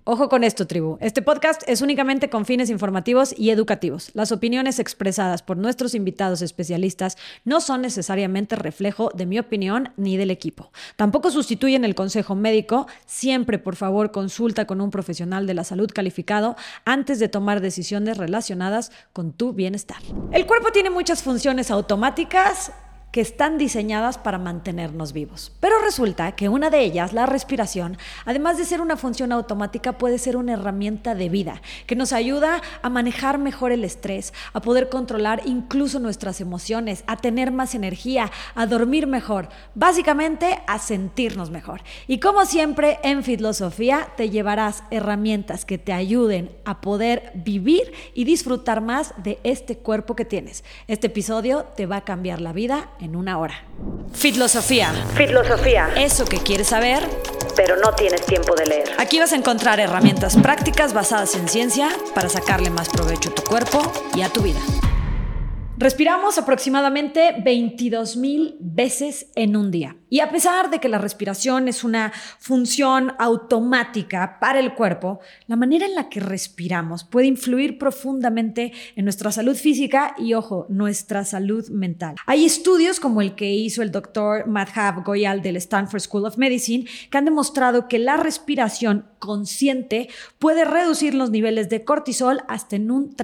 Ojo con esto, tribu. Este podcast es únicamente con fines informativos y educativos. Las opiniones expresadas por nuestros invitados especialistas no son necesariamente reflejo de mi opinión ni del equipo. Tampoco sustituyen el consejo médico. Siempre, por favor, consulta con un profesional de la salud calificado antes de tomar decisiones relacionadas con tu bienestar. El cuerpo tiene muchas funciones automáticas que están diseñadas para mantenernos vivos. Pero resulta que una de ellas, la respiración, además de ser una función automática, puede ser una herramienta de vida que nos ayuda a manejar mejor el estrés, a poder controlar incluso nuestras emociones, a tener más energía, a dormir mejor, básicamente a sentirnos mejor. Y como siempre, en Fitlosofía te llevarás herramientas que te ayuden a poder vivir y disfrutar más de este cuerpo que tienes. Este episodio te va a cambiar la vida en una hora. Fitlosofía. Fitlosofía. Eso que quieres saber, pero no tienes tiempo de leer. Aquí vas a encontrar herramientas prácticas basadas en ciencia para sacarle más provecho a tu cuerpo y a tu vida. Respiramos aproximadamente 22,000 veces en un día. Y a pesar de que la respiración es una función automática para el cuerpo, la manera en la que respiramos puede influir profundamente en nuestra salud física y, ojo, nuestra salud mental. Hay estudios como el que hizo el doctor Madhav Goyal del Stanford School of Medicine que han demostrado que la respiración consciente puede reducir los niveles de cortisol hasta en un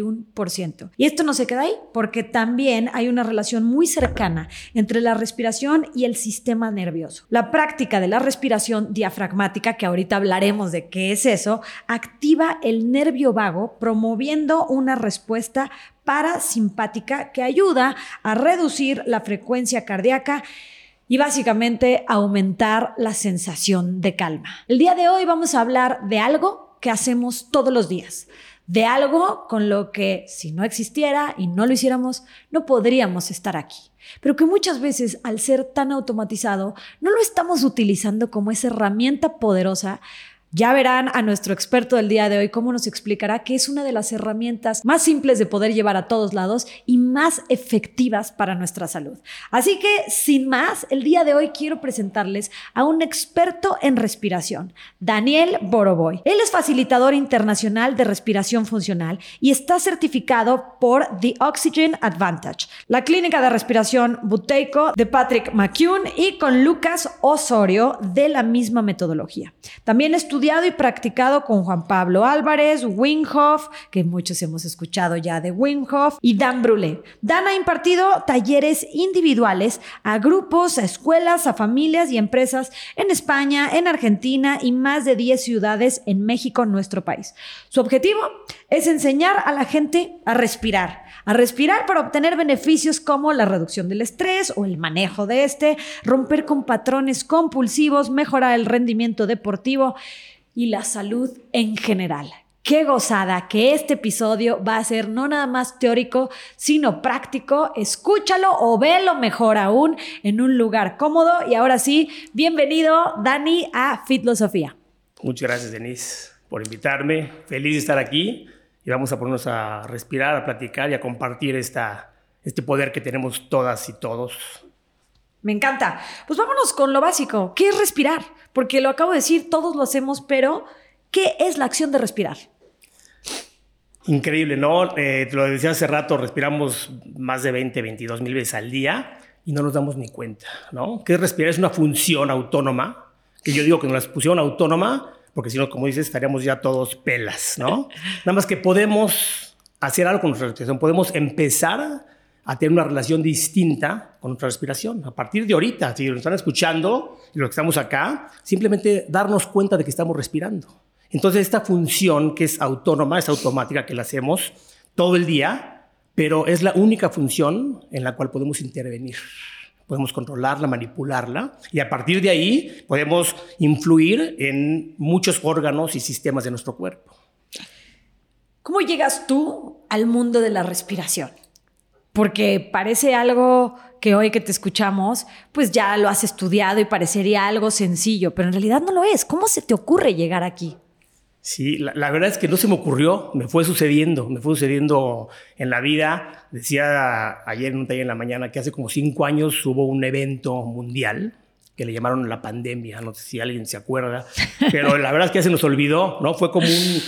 31%. Y esto no se queda ahí, porque también hay una relación muy cercana entre la respiración y el sistema nervioso. La práctica de la respiración diafragmática, que ahorita hablaremos de qué es eso, activa el nervio vago, promoviendo una respuesta parasimpática que ayuda a reducir la frecuencia cardíaca y básicamente aumentar la sensación de calma. El día de hoy vamos a hablar de algo que hacemos todos los días, de algo con lo que si no existiera y no lo hiciéramos, no podríamos estar aquí. Pero que muchas veces, al ser tan automatizado, no lo estamos utilizando como esa herramienta poderosa. Ya verán a nuestro experto del día de hoy cómo nos explicará que es una de las herramientas más simples de poder llevar a todos lados y más efectivas para nuestra salud. Así que, sin más, el día de hoy quiero presentarles a un experto en respiración, Daniel Boroboy. Él es facilitador internacional de respiración funcional y está certificado por The Oxygen Advantage, la clínica de respiración Buteyko de Patrick McKeown y con Lucas Osorio de la misma metodología. También estudiado y practicado con Juan Pablo Álvarez, Wim Hof, que muchos hemos escuchado ya de Wim Hof, y Dan Brulé. Dan ha impartido talleres individuales a grupos, a escuelas, a familias y empresas en España, en Argentina y más de 10 ciudades en México, nuestro país. Su objetivo es enseñar a la gente a respirar para obtener beneficios como la reducción del estrés o el manejo de romper con patrones compulsivos, mejorar el rendimiento deportivo y la salud en general. Qué gozada que este episodio va a ser no nada más teórico, sino práctico. Escúchalo o velo mejor aún en un lugar cómodo. Y ahora sí, bienvenido, Dani, a Fitlosofía. Muchas gracias, Denise, por invitarme. Feliz de estar aquí y vamos a ponernos a respirar, a platicar y a compartir este poder que tenemos todas y todos. Me encanta. Pues vámonos con lo básico. ¿Qué es respirar? Porque lo acabo de decir, todos lo hacemos, pero ¿qué es la acción de respirar? Increíble, ¿no? Te lo decía hace rato, respiramos más de 22,000 veces al día y no nos damos ni cuenta, ¿no? ¿Qué es respirar? Es una función autónoma, que yo digo que nos la pusieron autónoma, porque si no, como dices, estaríamos ya todos pelas, ¿no? Nada más que podemos hacer algo con nuestra respiración, podemos empezar a tener una relación distinta con nuestra respiración. A partir de ahorita, si nos están escuchando y los que estamos acá, simplemente darnos cuenta de que estamos respirando. Entonces, esta función que es autónoma, es automática, que la hacemos todo el día, pero es la única función en la cual podemos intervenir. Podemos controlarla, manipularla, y a partir de ahí podemos influir en muchos órganos y sistemas de nuestro cuerpo. ¿Cómo llegas tú al mundo de la respiración? Porque parece algo que hoy que te escuchamos, pues ya lo has estudiado y parecería algo sencillo, pero en realidad no lo es. ¿Cómo se te ocurre llegar aquí? Sí, la verdad es que no se me ocurrió, me fue sucediendo en la vida. Decía ayer en un taller en la mañana que hace como 5 años hubo un evento mundial que le llamaron la pandemia, no sé si alguien se acuerda, pero la verdad es que ya se nos olvidó, ¿no? Fue como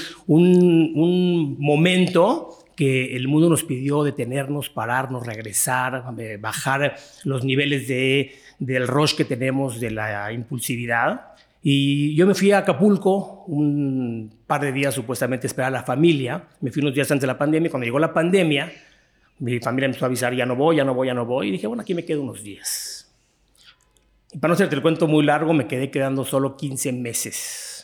un momento que el mundo nos pidió detenernos, pararnos, regresar, bajar los niveles del rush que tenemos, de la impulsividad. Y yo me fui a Acapulco un par de días supuestamente a esperar a la familia. Me fui unos días antes de la pandemia. Cuando llegó la pandemia, mi familia me empezó a avisar, ya no voy. Y dije, bueno, aquí me quedo unos días. Y para no hacerte el cuento muy largo, me quedé quedando solo 15 meses.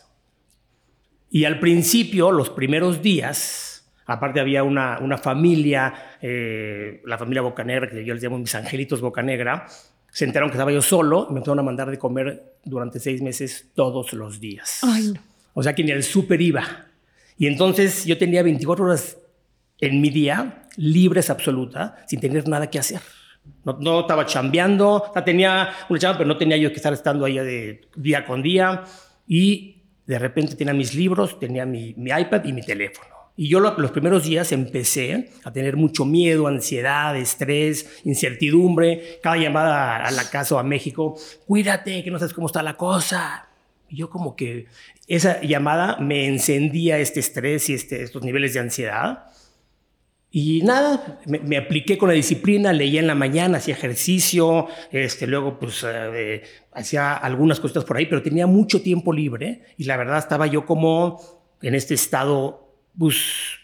Y al principio, los primeros días, aparte había una familia, la familia Bocanegra, que yo les llamo mis angelitos Bocanegra, se enteraron que estaba yo solo y me empezaron a mandar de comer durante 6 meses todos los días. Ay, no. O sea que ni al súper iba. Y entonces yo tenía 24 horas en mi día, libres absoluta, sin tener nada que hacer. No estaba chambeando, o sea, tenía una chamba, pero no tenía yo que estar estando ahí de día con día. Y de repente tenía mis libros, tenía mi iPad y mi teléfono. Y yo los primeros días empecé a tener mucho miedo, ansiedad, estrés, incertidumbre. Cada llamada a la casa o a México, cuídate, que no sabes cómo está la cosa. Y yo como que esa llamada me encendía este estrés y estos niveles de ansiedad. Y nada, me apliqué con la disciplina, leía en la mañana, hacía ejercicio, luego pues hacía algunas cositas por ahí, pero tenía mucho tiempo libre y la verdad estaba yo como en este estado pues,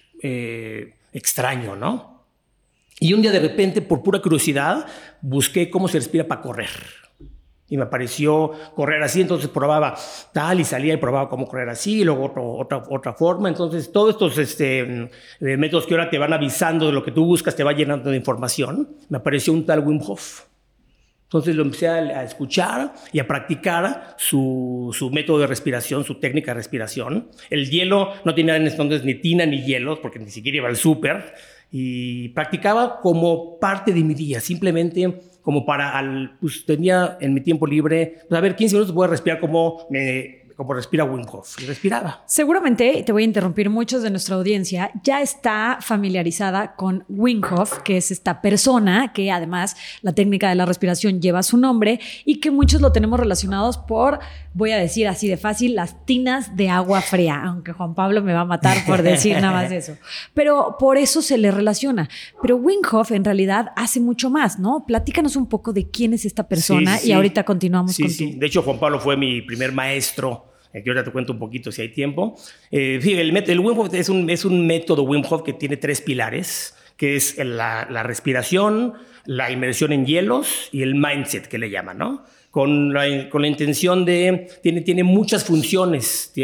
extraño, ¿no? Y un día de repente, por pura curiosidad, busqué cómo se respira para correr. Y me pareció correr así, entonces probaba tal y salía y probaba cómo correr así, y luego otra forma. Entonces, todos estos métodos que ahora te van avisando de lo que tú buscas, te va llenando de información. Me apareció un tal Wim Hof. Entonces lo empecé a escuchar y a practicar su método de respiración, su técnica de respiración. El hielo no tenía en entonces ni tina ni hielos, porque ni siquiera iba al súper. Y practicaba como parte de mi día, simplemente como pues tenía en mi tiempo libre, pues a ver, 15 minutos voy a respirar como respira Wim Hof. Y respiraba. Seguramente, y te voy a interrumpir, muchos de nuestra audiencia ya está familiarizada con Wim Hof, que es esta persona que además la técnica de la respiración lleva su nombre y que muchos lo tenemos relacionados por, voy a decir así de fácil, las tinas de agua fría, aunque Juan Pablo me va a matar por decir nada más eso. Pero por eso se le relaciona. Pero Wim Hof en realidad hace mucho más, ¿no? Platícanos un poco de quién es esta persona y ahorita continuamos con Sí. De hecho, Juan Pablo fue mi primer maestro. Que ahorita te cuento un poquito si hay tiempo. Fíjate, el Wim Hof es un método Wim Hof que tiene 3 pilares, que es la respiración, la inmersión en hielos y el mindset, que le llaman, ¿no? Con la intención de... Tiene muchas funciones.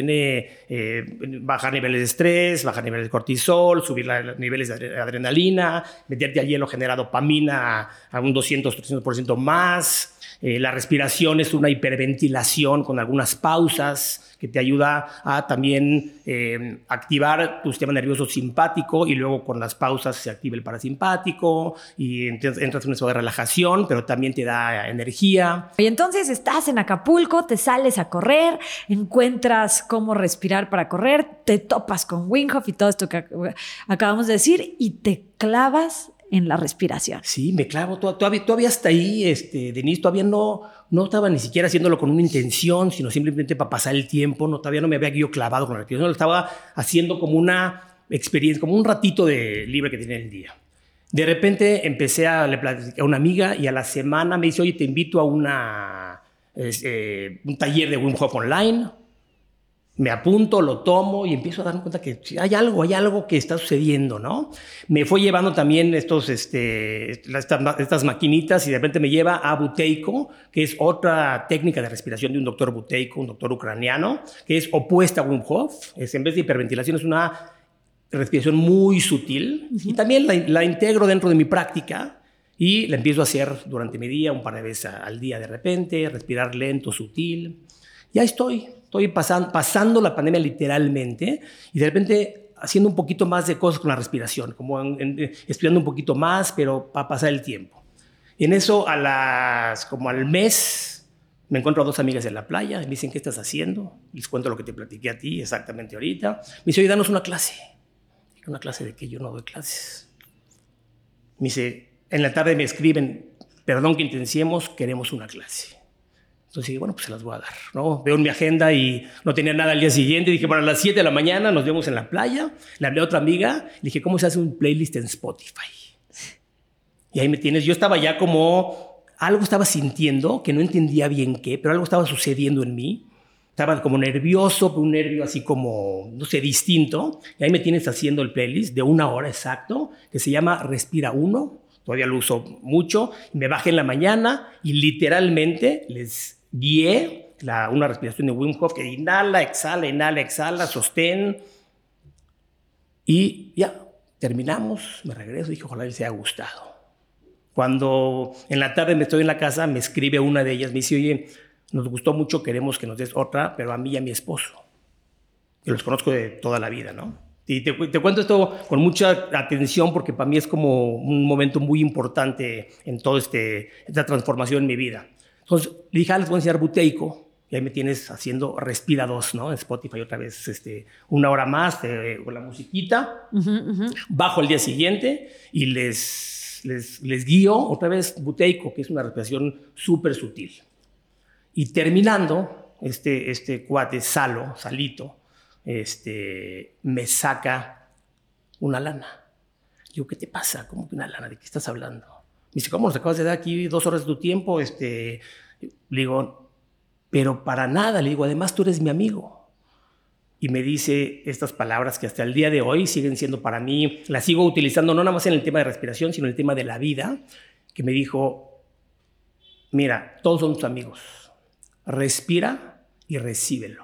Bajar niveles de estrés, bajar niveles de cortisol, subir los niveles de adrenalina, meterte al hielo genera dopamina a un 200-300% más. La respiración es una hiperventilación con algunas pausas que te ayuda a también activar tu sistema nervioso simpático y luego con las pausas se activa el parasimpático y entras en un estado de relajación, pero también te da energía. Y entonces estás en Acapulco, te sales a correr, encuentras cómo respirar para correr, te topas con Wim Hof y todo esto que acabamos de decir y te clavas en la respiración. Sí, me clavo. Todavía hasta ahí, Denise, todavía no estaba ni siquiera haciéndolo con una intención, sino simplemente para pasar el tiempo. Todavía no me había yo clavado con la respiración. Lo estaba haciendo como una experiencia, como un ratito de libre que tenía el día. De repente le platiqué a una amiga y a la semana me dice, oye, te invito a un taller de Wim Hof online. Me apunto, lo tomo y empiezo a darme cuenta que hay algo que está sucediendo, ¿no? Me fue llevando también estas maquinitas y de repente me lleva a buteico, que es otra técnica de respiración de un doctor buteico, un doctor ucraniano, que es opuesta a Wim Hof. En vez de hiperventilación es una respiración muy sutil y también la integro dentro de mi práctica y la empiezo a hacer durante mi día, un par de veces al día de repente, respirar lento, sutil. Ya estoy pasando la pandemia literalmente y de repente haciendo un poquito más de cosas con la respiración, como estudiando un poquito más, pero para pasar el tiempo. Y en eso, como al mes, me encuentro a 2 amigas en la playa, me dicen, ¿qué estás haciendo? Les cuento lo que te platiqué a ti exactamente ahorita. Me dice, oye, danos una clase. ¿Una clase de qué? Yo no doy clases. Me dice, en la tarde me escriben, perdón que intenciemos, queremos una clase. Entonces dije, bueno, pues se las voy a dar, ¿no? Veo en mi agenda y no tenía nada al día siguiente. Dije, para las 7 de la mañana nos vemos en la playa. Le hablé a otra amiga. Le dije, ¿cómo se hace un playlist en Spotify? Y ahí me tienes. Yo estaba ya como... Algo estaba sintiendo, que no entendía bien qué, pero algo estaba sucediendo en mí. Estaba como nervioso, un nervio así como, no sé, distinto. Y ahí me tienes haciendo el playlist de 1 hora exacto, que se llama Respira 1. Todavía lo uso mucho. Me bajé en la mañana y literalmente les guié una respiración de Wim Hof que inhala, exhala, sostén. Y ya, terminamos, me regreso y dije, ojalá les haya gustado. Cuando en la tarde me estoy en la casa, me escribe una de ellas, me dice, oye, nos gustó mucho, queremos que nos des otra, pero a mí y a mi esposo. Yo los conozco de toda la vida, ¿no? Y te cuento esto con mucha atención porque para mí es como un momento muy importante en toda esta transformación en mi vida. Entonces le dije, les voy a enseñar buteico, y ahí me tienes haciendo Respira 2, ¿no? En Spotify otra vez, 1 hora más con la musiquita. Bajo el día siguiente y les guío otra vez buteico, que es una respiración súper sutil. Y terminando, este cuate Salito, me saca una lana. Digo, ¿qué te pasa? ¿Cómo que una lana? ¿De qué estás hablando? Me dice, ¿cómo nos acabas de dar aquí 2 horas de tu tiempo? Le digo, pero para nada. Le digo, además tú eres mi amigo. Y me dice estas palabras que hasta el día de hoy siguen siendo para mí, las sigo utilizando no nada más en el tema de respiración, sino en el tema de la vida, que me dijo, mira, todos somos amigos. Respira y recíbelo.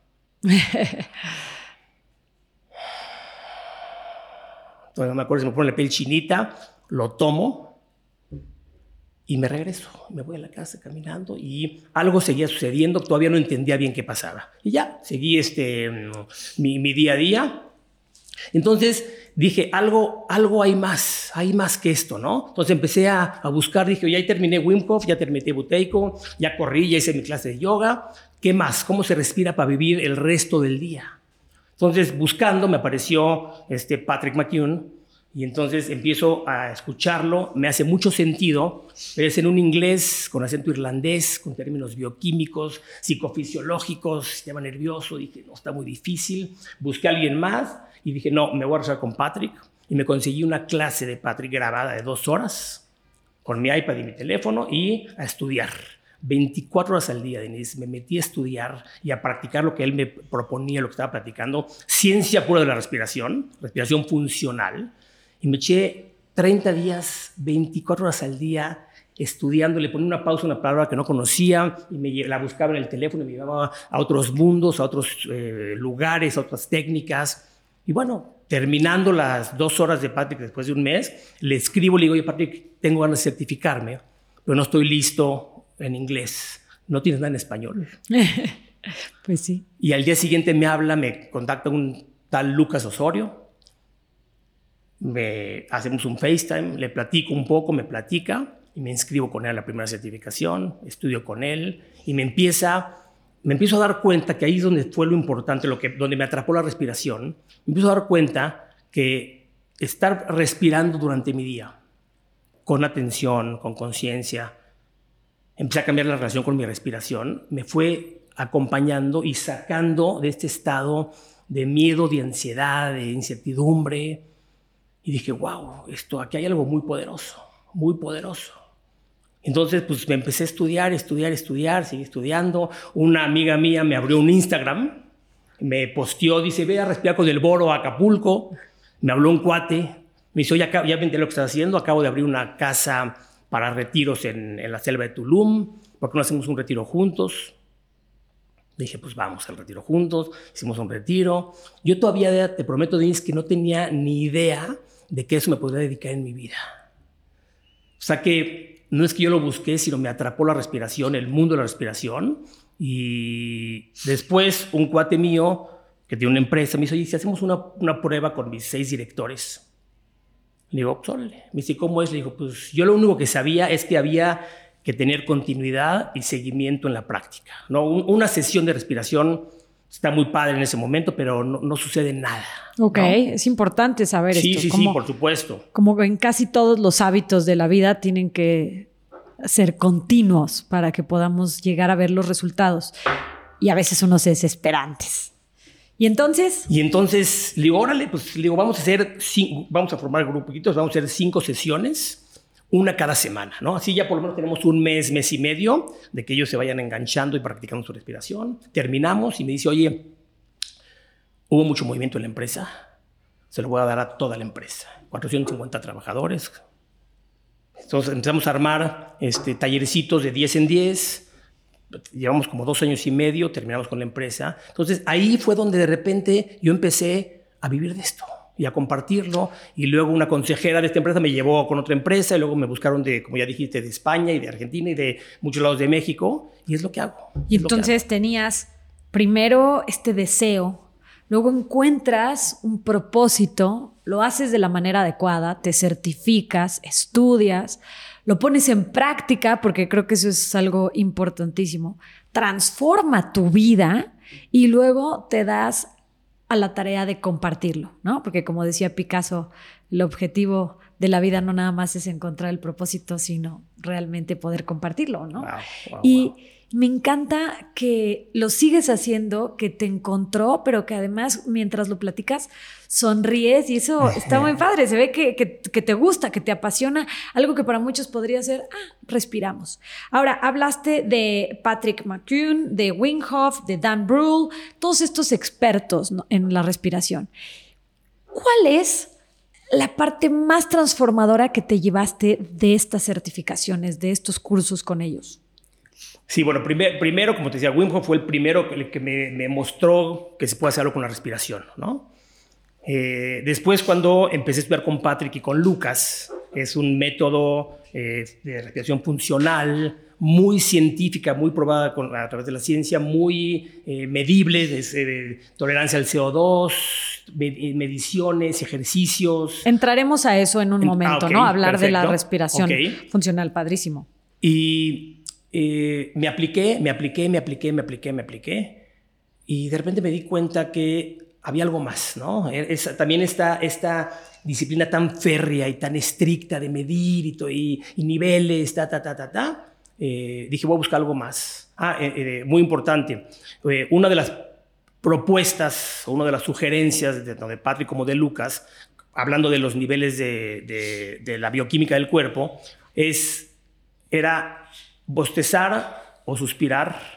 Entonces me acuerdo, se me pone la piel chinita, lo tomo y me regreso. Me voy a la casa caminando y algo seguía sucediendo, todavía no entendía bien qué pasaba. Y ya, seguí mi día a día. Entonces dije, algo hay más que esto, ¿no? Entonces empecé a buscar, dije, ya terminé Wim Hof, ya terminé buteico, ya corrí, ya hice mi clase de yoga. ¿Qué más? ¿Cómo se respira para vivir el resto del día? Entonces, buscando, me apareció Patrick McKeown y entonces empiezo a escucharlo. Me hace mucho sentido, pero es en un inglés con acento irlandés, con términos bioquímicos, psicofisiológicos, sistema nervioso. Dije, no, está muy difícil. Busqué a alguien más y dije, no, me voy a regresar con Patrick. Y me conseguí una clase de Patrick grabada de 2 horas con mi iPad y mi teléfono y a estudiar. 24 horas al día, Denise, me metí a estudiar y a practicar lo que él me proponía, lo que estaba practicando, ciencia pura de la respiración funcional, y me eché 30 días, 24 horas al día estudiando, le ponía una pausa a una palabra que no conocía y la buscaba en el teléfono y me llevaba a otros mundos, a otros lugares, a otras técnicas. Y bueno, terminando las 2 horas de Patrick después de un mes, le escribo, le digo, oye Patrick, tengo ganas de certificarme, pero no estoy listo en inglés, no tienes nada en español. Pues sí. Y al día siguiente me contacta un tal Lucas Osorio, hacemos un FaceTime, le platico un poco, me platica y me inscribo con él a la primera certificación, estudio con él y me empiezo a dar cuenta que ahí es donde fue lo importante, donde me atrapó la respiración. Me empiezo a dar cuenta que estar respirando durante mi día, con atención, con conciencia, empecé a cambiar la relación con mi respiración, me fue acompañando y sacando de este estado de miedo, de ansiedad, de incertidumbre. Y dije, wow, aquí hay algo muy poderoso, muy poderoso. Entonces, pues me empecé a estudiar, seguí estudiando. Una amiga mía me abrió un Instagram, me posteó, dice, ve a respirar con el Boro a Acapulco. Me habló un cuate, me dice, oye, ya me enteré lo que estás haciendo, acabo de abrir una casa para retiros en la selva de Tulum, ¿por qué no hacemos un retiro juntos? Dije, pues vamos al retiro juntos, hicimos un retiro. Yo todavía, te prometo, Denise, que no tenía ni idea de que eso me podría dedicar en mi vida. O sea que no es que yo lo busqué, sino me atrapó la respiración, el mundo de la respiración. Y después un cuate mío que tiene una empresa me dice, oye, si hacemos una prueba con mis 6 directores. Le digo, pues órale. Me dice, ¿cómo es? Le digo, pues yo lo único que sabía es que había que tener continuidad y seguimiento en la práctica, ¿no? Una sesión de respiración está muy padre en ese momento, pero no sucede nada. Ok, ¿no? Es importante saber esto. Sí, por supuesto. Como en casi todos los hábitos de la vida tienen que ser continuos para que podamos llegar a ver los resultados. Y a veces unos desesperantes. ¿Y entonces? Le digo, órale, pues le digo, vamos a formar grupitos, vamos a hacer 5 sesiones, una cada semana, ¿no? Así ya por lo menos tenemos un mes y medio de que ellos se vayan enganchando y practicando su respiración. Terminamos y me dice, oye, hubo mucho movimiento en la empresa, se lo voy a dar a toda la empresa, 450 trabajadores. Entonces empezamos a armar tallercitos de 10 en 10. Llevamos como 2 años y medio, terminamos con la empresa. Entonces ahí fue donde de repente yo empecé a vivir de esto y a compartirlo. Y luego una consejera de esta empresa me llevó con otra empresa y luego me buscaron como ya dijiste, de España y de Argentina y de muchos lados de México. Y es lo que hago. Y entonces tenías primero este deseo, luego encuentras un propósito, lo haces de la manera adecuada, te certificas, estudias, lo pones en práctica, porque creo que eso es algo importantísimo. Transforma tu vida y luego te das a la tarea de compartirlo, ¿no? Porque como decía Picasso, el objetivo de la vida no nada más es encontrar el propósito, sino realmente poder compartirlo, ¿no? Wow. Me encanta que lo sigues haciendo, que te encontró, pero que además mientras lo platicas sonríes y eso está muy padre. Se ve que te gusta, que te apasiona, algo que para muchos podría ser, respiramos. Ahora, hablaste de Patrick McKeown, de Wim Hof, de Dan Brühl, todos estos expertos, ¿no?, en la respiración. ¿Cuál es la parte más transformadora que te llevaste de estas certificaciones, de estos cursos con ellos? Sí, bueno, primero, como te decía, Wim Hof fue el primero que me mostró que se puede hacer algo con la respiración, ¿no? Después, cuando empecé a estudiar con Patrick y con Lucas, es un método de respiración funcional, muy científica, muy probada a través de la ciencia, muy medible, de tolerancia al CO2, mediciones, ejercicios. Entraremos a eso en un momento, okay, ¿no? Hablar perfecto. De la respiración funcional, padrísimo. Y me apliqué y de repente me di cuenta que había algo más, ¿no? También esta disciplina tan férrea y tan estricta de medir y niveles, dije, voy a buscar algo más. Muy importante. Una de las propuestas, o una de las sugerencias de Patrick como de Lucas, hablando de los niveles de la bioquímica del cuerpo, era bostezar o suspirar.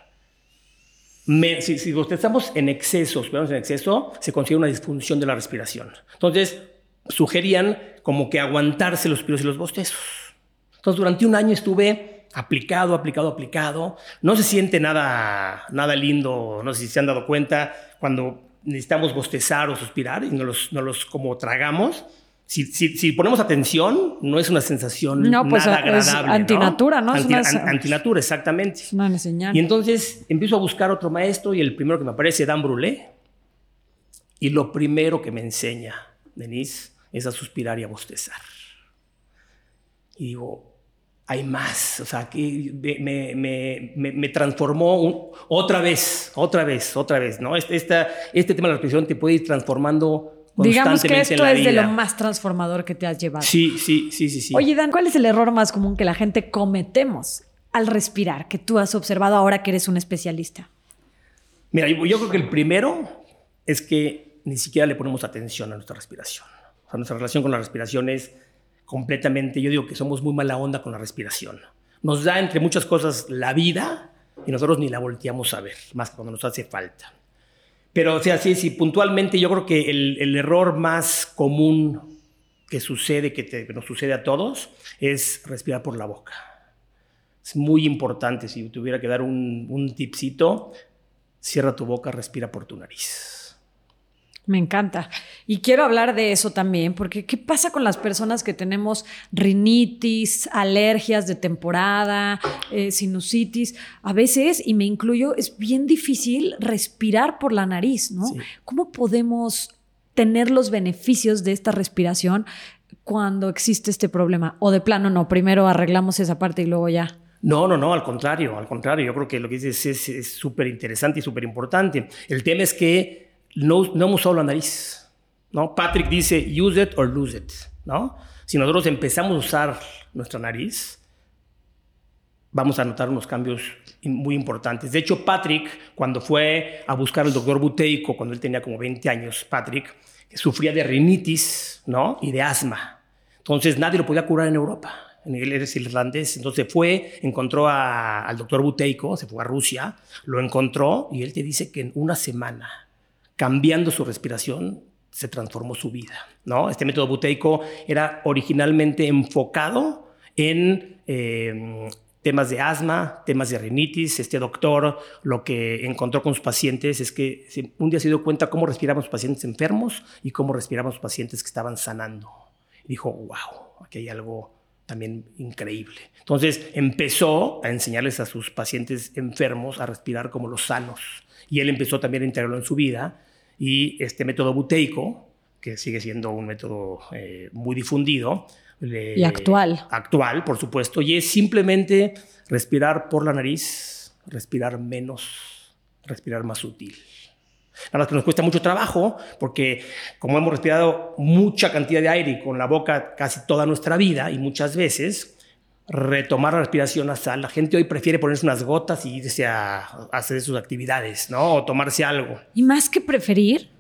Si bostezamos en exceso, suspiramos en exceso, se consigue una disfunción de la respiración. Entonces, sugerían como que aguantarse los suspiros y los bostezos. Entonces, durante un año estuve aplicado. No se siente nada lindo, no sé si se han dado cuenta, cuando necesitamos bostezar o suspirar y no los como tragamos. Si ponemos atención, no es una sensación nada agradable. Es antinatura, ¿no? Antinatura, exactamente. Es una señal. Y entonces empiezo a buscar otro maestro y el primero que me aparece es Dan Brühl. Y lo primero que me enseña, Denise, es a suspirar y a bostezar. Y digo, hay más. O sea, que me transformó otra vez, ¿no? Este tema de la respiración te puede ir transformando. Digamos que esto es de lo más transformador que te has llevado. Sí. Oye, Dan, ¿cuál es el error más común que la gente cometemos al respirar, que tú has observado ahora que eres un especialista? Mira, yo creo que el primero es que ni siquiera le ponemos atención a nuestra respiración. O sea, nuestra relación con la respiración es completamente, yo digo que somos muy mala onda con la respiración. Nos da, entre muchas cosas, la vida y nosotros ni la volteamos a ver, más que cuando nos hace falta. Pero, o sea, sí, puntualmente yo creo que el error más común que sucede, que nos sucede a todos, es respirar por la boca. Es muy importante. Si tuviera que dar un tipcito, cierra tu boca, respira por tu nariz. Me encanta. Y quiero hablar de eso también, porque ¿qué pasa con las personas que tenemos rinitis, alergias de temporada, sinusitis? A veces, y me incluyo, es bien difícil respirar por la nariz, ¿no? Sí. ¿Cómo podemos tener los beneficios de esta respiración cuando existe este problema? O de plano no, primero arreglamos esa parte y luego ya. No, al contrario. Yo creo que lo que dices es súper interesante y súper importante. El tema es que no hemos usado la nariz, ¿no? Patrick dice, use it or lose it, ¿no? Si nosotros empezamos a usar nuestra nariz, vamos a notar unos cambios muy importantes. De hecho, Patrick, cuando fue a buscar al doctor Buteyko, cuando él tenía como 20 años, Patrick, sufría de rinitis, ¿no? Y de asma. Entonces, nadie lo podía curar en Europa. Él es irlandés. Entonces encontró al doctor Buteyko, se fue a Rusia, lo encontró y él te dice que en una semana, cambiando su respiración, se transformó su vida, ¿no? Este método Buteyko era originalmente enfocado en temas de asma, temas de rinitis. Este doctor lo que encontró con sus pacientes es que un día se dio cuenta cómo respiraban los pacientes enfermos y cómo respiraban los pacientes que estaban sanando. Y dijo, wow, aquí hay algo también increíble. Entonces empezó a enseñarles a sus pacientes enfermos a respirar como los sanos. Y él empezó también a integrarlo en su vida. Y este método Buteyko, que sigue siendo un método muy difundido. Y actual. Actual, por supuesto. Y es simplemente respirar por la nariz, respirar menos, respirar más sutil. Nada más que nos cuesta mucho trabajo porque como hemos respirado mucha cantidad de aire con la boca casi toda nuestra vida y muchas veces retomar la respiración nasal. La gente hoy prefiere ponerse unas gotas y irse a hacer sus actividades, ¿no? O tomarse algo. Y más que preferir,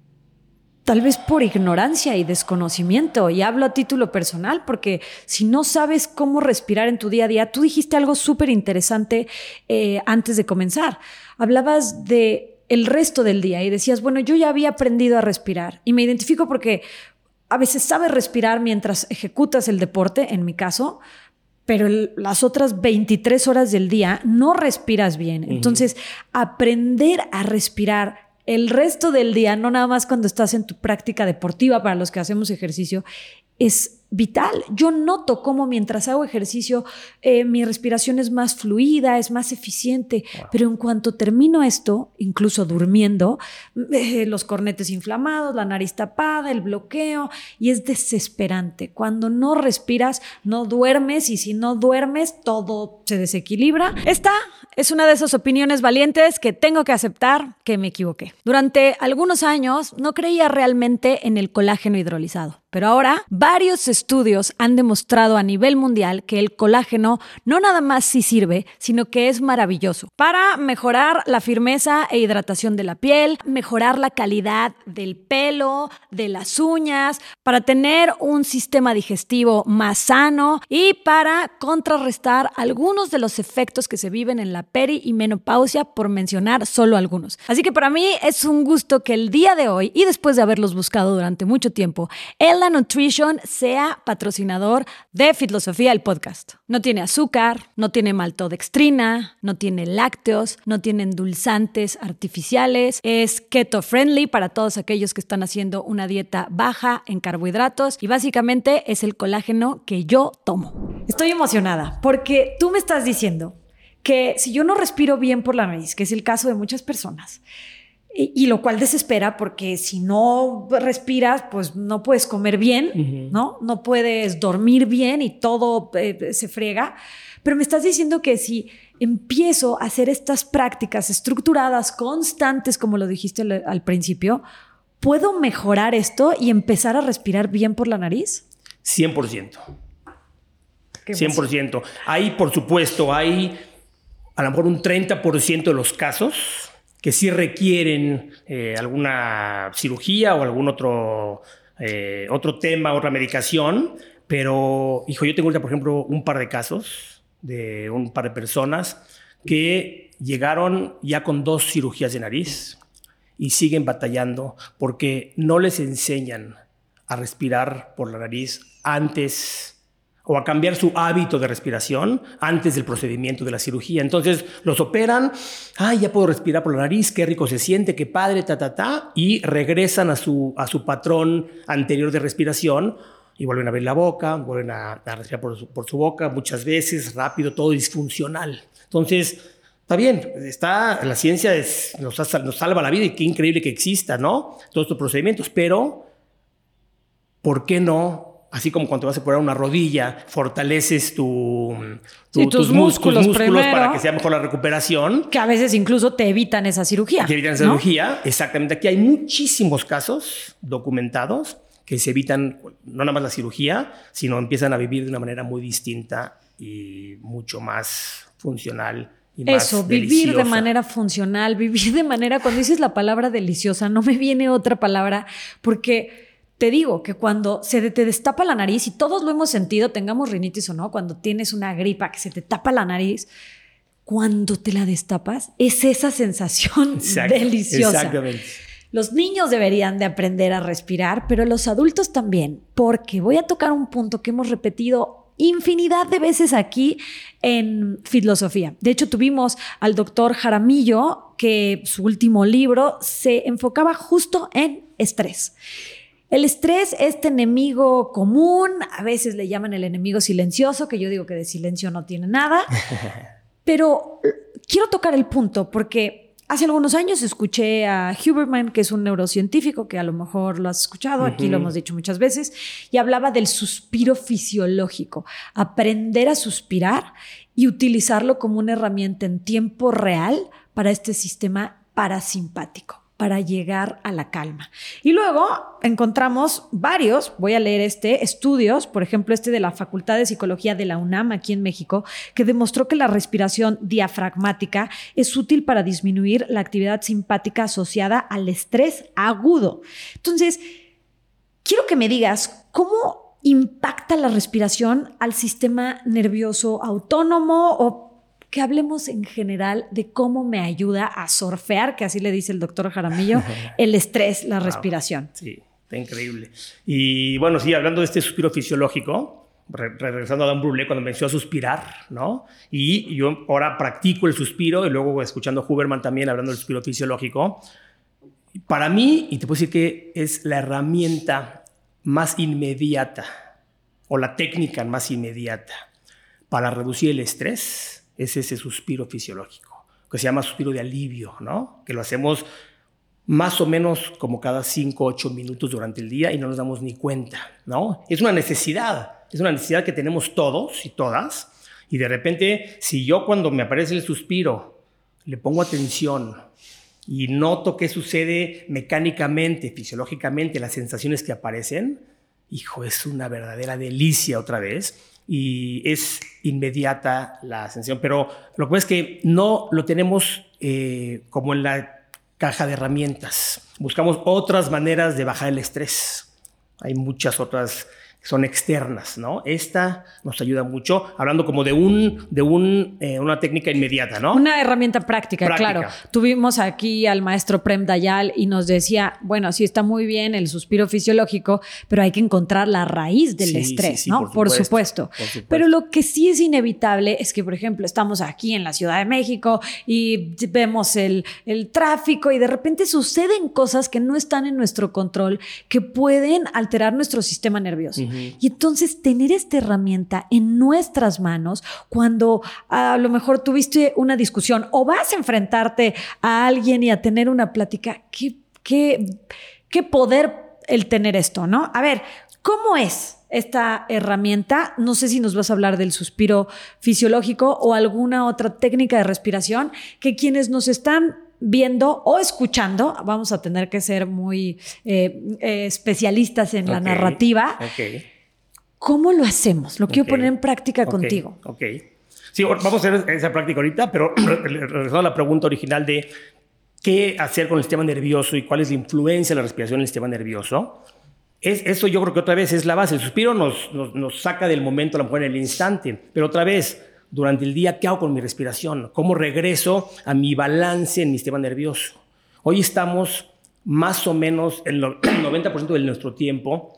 tal vez por ignorancia y desconocimiento. Y hablo a título personal porque si no sabes cómo respirar en tu día a día, tú dijiste algo súper interesante antes de comenzar. Hablabas de el resto del día y decías, bueno, yo ya había aprendido a respirar. Y me identifico porque a veces sabes respirar mientras ejecutas el deporte, en mi caso, pero las otras 23 horas del día no respiras bien. Entonces, aprender a respirar el resto del día, no nada más cuando estás en tu práctica deportiva, para los que hacemos ejercicio, es vital. Yo noto cómo mientras hago ejercicio mi respiración es más fluida, es más eficiente, pero en cuanto termino esto, incluso durmiendo, los cornetes inflamados, la nariz tapada, el bloqueo, y es desesperante. Cuando no respiras, no duermes, y si no duermes, todo se desequilibra. Esta es una de esas opiniones valientes que tengo que aceptar que me equivoqué. Durante algunos años no creía realmente en el colágeno hidrolizado, pero ahora varios estudios han demostrado a nivel mundial que el colágeno no nada más sí sirve, sino que es maravilloso para mejorar la firmeza e hidratación de la piel, mejorar la calidad del pelo, de las uñas, para tener un sistema digestivo más sano y para contrarrestar algunos de los efectos que se viven en la peri y menopausia, por mencionar solo algunos. Así que para mí es un gusto que el día de hoy, y después de haberlos buscado durante mucho tiempo, Ella Nutrition sea patrocinador de Fitlosofía, el podcast. No tiene azúcar, no tiene maltodextrina, no tiene lácteos, no tiene endulzantes artificiales, es keto friendly para todos aquellos que están haciendo una dieta baja en carbohidratos y básicamente es el colágeno que yo tomo. Estoy emocionada porque tú me estás diciendo que si yo no respiro bien por la nariz, que es el caso de muchas personas, y lo cual desespera porque si no respiras, pues no puedes comer bien, ¿no? No puedes dormir bien y todo se friega. Pero me estás diciendo que si empiezo a hacer estas prácticas estructuradas, constantes, como lo dijiste al principio, ¿puedo mejorar esto y empezar a respirar bien por la nariz? 100%. 100%. Ahí, por supuesto, hay a lo mejor un 30% de los casos que sí requieren alguna cirugía o algún otro tema, otra medicación. Pero, hijo, yo tengo ahorita, por ejemplo, un par de casos de un par de personas que llegaron ya con 2 cirugías de nariz y siguen batallando porque no les enseñan a respirar por la nariz antes o a cambiar su hábito de respiración antes del procedimiento de la cirugía. Entonces los operan, ya puedo respirar por la nariz, qué rico se siente, qué padre, y regresan a su patrón anterior de respiración y vuelven a abrir la boca, vuelven a respirar por su boca, muchas veces, rápido, todo disfuncional. Entonces, está bien, la ciencia nos salva la vida y qué increíble que exista, ¿no? Todos estos procedimientos, pero ¿por qué no? Así como cuando vas a operar una rodilla, fortaleces tus músculos para que sea mejor la recuperación. Que a veces incluso te evitan esa cirugía. Exactamente. Aquí hay muchísimos casos documentados que se evitan no nada más la cirugía, sino empiezan a vivir de una manera muy distinta y mucho más funcional. Eso, vivir de manera funcional, vivir de manera, cuando dices la palabra deliciosa, no me viene otra palabra, porque te digo que cuando se te destapa la nariz, y todos lo hemos sentido, tengamos rinitis o no, cuando tienes una gripa que se te tapa la nariz, cuando te la destapas, es esa sensación deliciosa. Exactamente. Los niños deberían de aprender a respirar, pero los adultos también, porque voy a tocar un punto que hemos repetido infinidad de veces aquí en Filosofía. De hecho, tuvimos al doctor Jaramillo, que su último libro se enfocaba justo en estrés. El estrés, este enemigo común, a veces le llaman el enemigo silencioso, que yo digo que de silencio no tiene nada, pero quiero tocar el punto porque hace algunos años escuché a Huberman, que es un neurocientífico, que a lo mejor lo has escuchado, aquí lo hemos dicho muchas veces, y hablaba del suspiro fisiológico, aprender a suspirar y utilizarlo como una herramienta en tiempo real para este sistema parasimpático, para llegar a la calma. Y luego encontramos varios, voy a leer estudios, por ejemplo de la Facultad de Psicología de la UNAM aquí en México, que demostró que la respiración diafragmática es útil para disminuir la actividad simpática asociada al estrés agudo. Entonces, quiero que me digas cómo impacta la respiración al sistema nervioso autónomo, o que hablemos en general de cómo me ayuda a surfear, que así le dice el doctor Jaramillo, el estrés, la respiración. Sí, está increíble. Y bueno, sí, hablando de este suspiro fisiológico, regresando a Dan Brulé cuando mencionó suspirar, ¿no? Y yo ahora practico el suspiro y luego escuchando a Huberman también hablando del suspiro fisiológico. Para mí, y te puedo decir que es la herramienta más inmediata o la técnica más inmediata para reducir el estrés, es ese suspiro fisiológico, que se llama suspiro de alivio, ¿no? Que lo hacemos más o menos como cada 5 o 8 minutos durante el día y no nos damos ni cuenta, ¿no? Es una necesidad que tenemos todos y todas, y de repente, si yo cuando me aparece el suspiro le pongo atención y noto qué sucede mecánicamente, fisiológicamente, las sensaciones que aparecen, hijo, es una verdadera delicia otra vez. Y es inmediata la sensación, pero lo que pasa es que no lo tenemos como en la caja de herramientas. Buscamos otras maneras de bajar el estrés. Hay muchas otras que son externas, ¿no? Esta nos ayuda mucho, hablando como de una técnica inmediata, ¿no? Una herramienta práctica, claro. Tuvimos aquí al maestro Prem Dayal y nos decía, bueno, sí está muy bien el suspiro fisiológico, pero hay que encontrar la raíz del estrés, ¿no? Por supuesto. Pero lo que sí es inevitable es que, por ejemplo, estamos aquí en la Ciudad de México y vemos el tráfico y de repente suceden cosas que no están en nuestro control, que pueden alterar nuestro sistema nervioso. Y entonces tener esta herramienta en nuestras manos cuando a lo mejor tuviste una discusión o vas a enfrentarte a alguien y a tener una plática, qué poder el tener esto, ¿no? A ver, ¿cómo es esta herramienta? No sé si nos vas a hablar del suspiro fisiológico o alguna otra técnica de respiración que quienes nos están viendo o escuchando, vamos a tener que ser muy especialistas en la narrativa. ¿Cómo lo hacemos? Lo quiero poner en práctica contigo. Sí, vamos a hacer esa práctica ahorita, pero regresando a la pregunta original de qué hacer con el sistema nervioso y cuál es la influencia de la respiración en el sistema nervioso. Eso yo creo que otra vez es la base. El suspiro nos saca del momento, a lo mejor en el instante, pero otra vez, durante el día, ¿qué hago con mi respiración? ¿Cómo regreso a mi balance en mi sistema nervioso? Hoy estamos más o menos el 90% de nuestro tiempo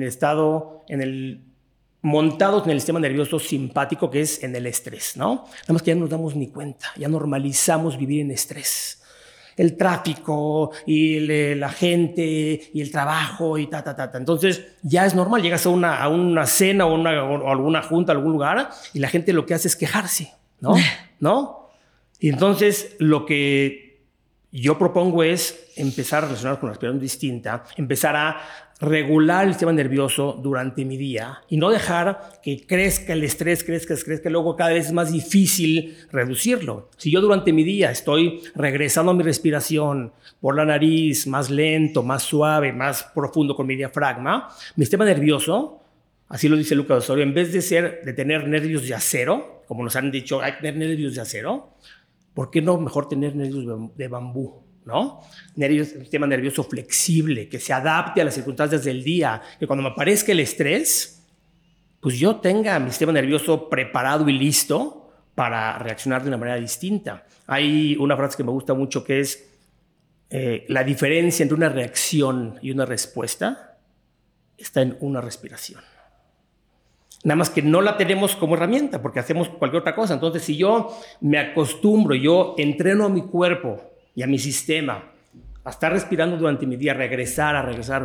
montados en el sistema nervioso simpático, que es en el estrés, ¿no? Nada más que ya no nos damos ni cuenta, ya normalizamos vivir en estrés. El tráfico y la gente y el trabajo y Entonces ya es normal, llegas a una cena o alguna junta, a algún lugar y la gente lo que hace es quejarse, ¿no? Y entonces lo que yo propongo es empezar a relacionarnos con una respiración distinta, empezar a regular el sistema nervioso durante mi día y no dejar que crezca el estrés, crezca, luego cada vez es más difícil reducirlo. Si yo durante mi día estoy regresando a mi respiración por la nariz, más lento, más suave, más profundo con mi diafragma, mi sistema nervioso, así lo dice Lucas Osorio, en vez de tener nervios de acero, como nos han dicho, hay que tener nervios de acero, ¿por qué no mejor tener nervios de bambú? ¿No? Un sistema nervioso flexible, que se adapte a las circunstancias del día, que cuando me aparezca el estrés, pues yo tenga mi sistema nervioso preparado y listo para reaccionar de una manera distinta. Hay una frase que me gusta mucho que es la diferencia entre una reacción y una respuesta está en una respiración. Nada más que no la tenemos como herramienta porque hacemos cualquier otra cosa. Entonces, si yo me acostumbro, yo entreno a mi cuerpo y a mi sistema a estar respirando durante mi día, regresar,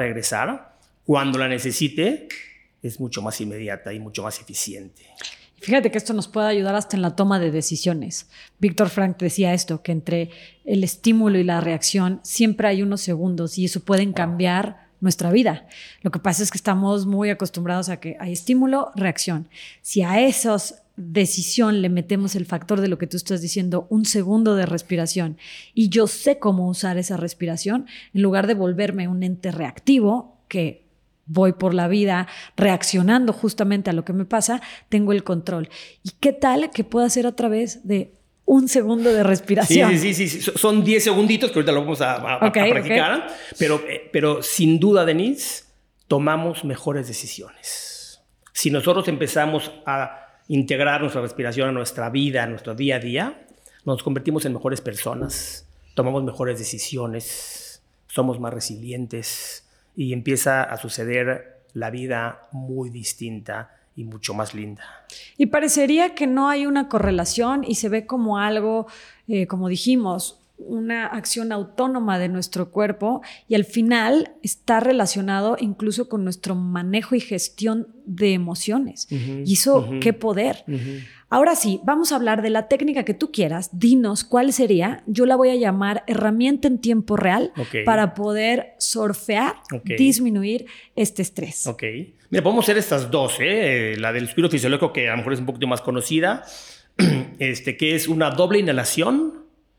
cuando la necesite, es mucho más inmediata y mucho más eficiente. Fíjate que esto nos puede ayudar hasta en la toma de decisiones. Víctor Frank decía esto, que entre el estímulo y la reacción siempre hay unos segundos y eso pueden cambiar nuestra vida. Lo que pasa es que estamos muy acostumbrados a que hay estímulo, reacción. Si a esos decisión le metemos el factor de lo que tú estás diciendo, un segundo de respiración, y yo sé cómo usar esa respiración, en lugar de volverme un ente reactivo que voy por la vida reaccionando justamente a lo que me pasa, tengo el control. ¿Y qué tal que pueda hacer a través de un segundo de respiración? Sí. Son 10 segunditos que ahorita lo vamos a practicar, pero sin duda, Denise, tomamos mejores decisiones. Si nosotros empezamos a integrar nuestra respiración a nuestra vida, a nuestro día a día, nos convertimos en mejores personas, tomamos mejores decisiones, somos más resilientes y empieza a suceder la vida muy distinta y mucho más linda. Y parecería que no hay una correlación y se ve como algo, como dijimos, una acción autónoma de nuestro cuerpo y al final está relacionado incluso con nuestro manejo y gestión de emociones. Y eso, qué poder. Ahora sí, vamos a hablar de la técnica que tú quieras. Dinos cuál sería. Yo la voy a llamar herramienta en tiempo real para poder surfear, disminuir este estrés. Mira, podemos hacer estas dos. La del suspiro fisiológico, que a lo mejor es un poquito más conocida, que es una doble inhalación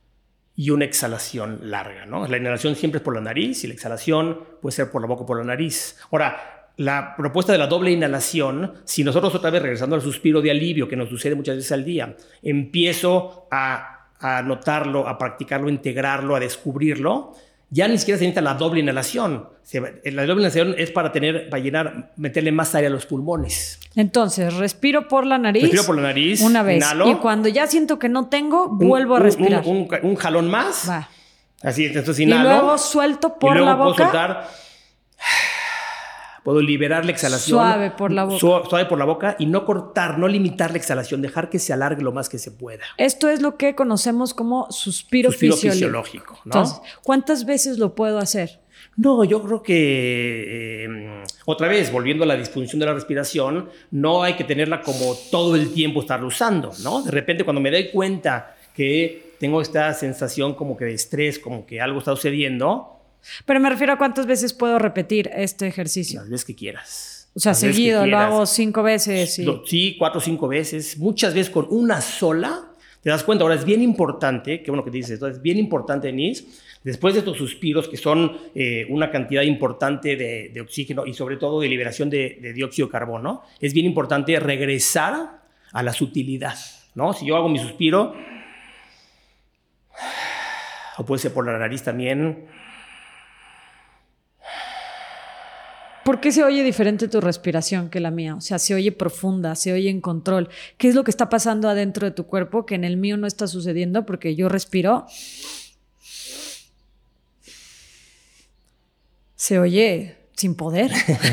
y una exhalación larga, ¿no? La inhalación siempre es por la nariz y la exhalación puede ser por la boca o por la nariz. Ahora, la propuesta de la doble inhalación, si nosotros otra vez regresando al suspiro de alivio que nos sucede muchas veces al día, empiezo a notarlo, a practicarlo, a integrarlo, a descubrirlo, ya ni siquiera se necesita la doble inhalación. La doble inhalación es para meterle más aire a los pulmones. Entonces, respiro por la nariz. Una vez. Inhalo. Y cuando ya siento que no tengo, vuelvo a respirar. Un jalón más. Va. Así, entonces inhalo. Y luego suelto por la boca. Puedo soltar. Puedo liberar la exhalación. Suave por la boca. Suave por la boca y no cortar, no limitar la exhalación, dejar que se alargue lo más que se pueda. Esto es lo que conocemos como suspiro fisiológico, ¿no? Entonces, ¿cuántas veces lo puedo hacer? No, yo creo que, otra vez, volviendo a la disfunción de la respiración, no hay que tenerla como todo el tiempo estarla usando, ¿no? De repente, cuando me doy cuenta que tengo esta sensación como que de estrés, como que algo está sucediendo. Pero me refiero a cuántas veces puedo repetir este ejercicio. Las veces que quieras. O sea, seguido, lo hago 5 veces. Sí, 4 o 5 veces. Muchas veces con una sola te das cuenta. Ahora, es bien importante, qué bueno que dices esto, es bien importante, Denise, después de estos suspiros que son una cantidad importante de oxígeno y sobre todo de liberación de dióxido de carbono, es bien importante regresar a la sutilidad, ¿no? Si yo hago mi suspiro, o puede ser por la nariz también. ¿Por qué se oye diferente tu respiración que la mía? O sea, se oye profunda, se oye en control. ¿Qué es lo que está pasando adentro de tu cuerpo que en el mío no está sucediendo? Porque yo respiro. Se oye sin poder.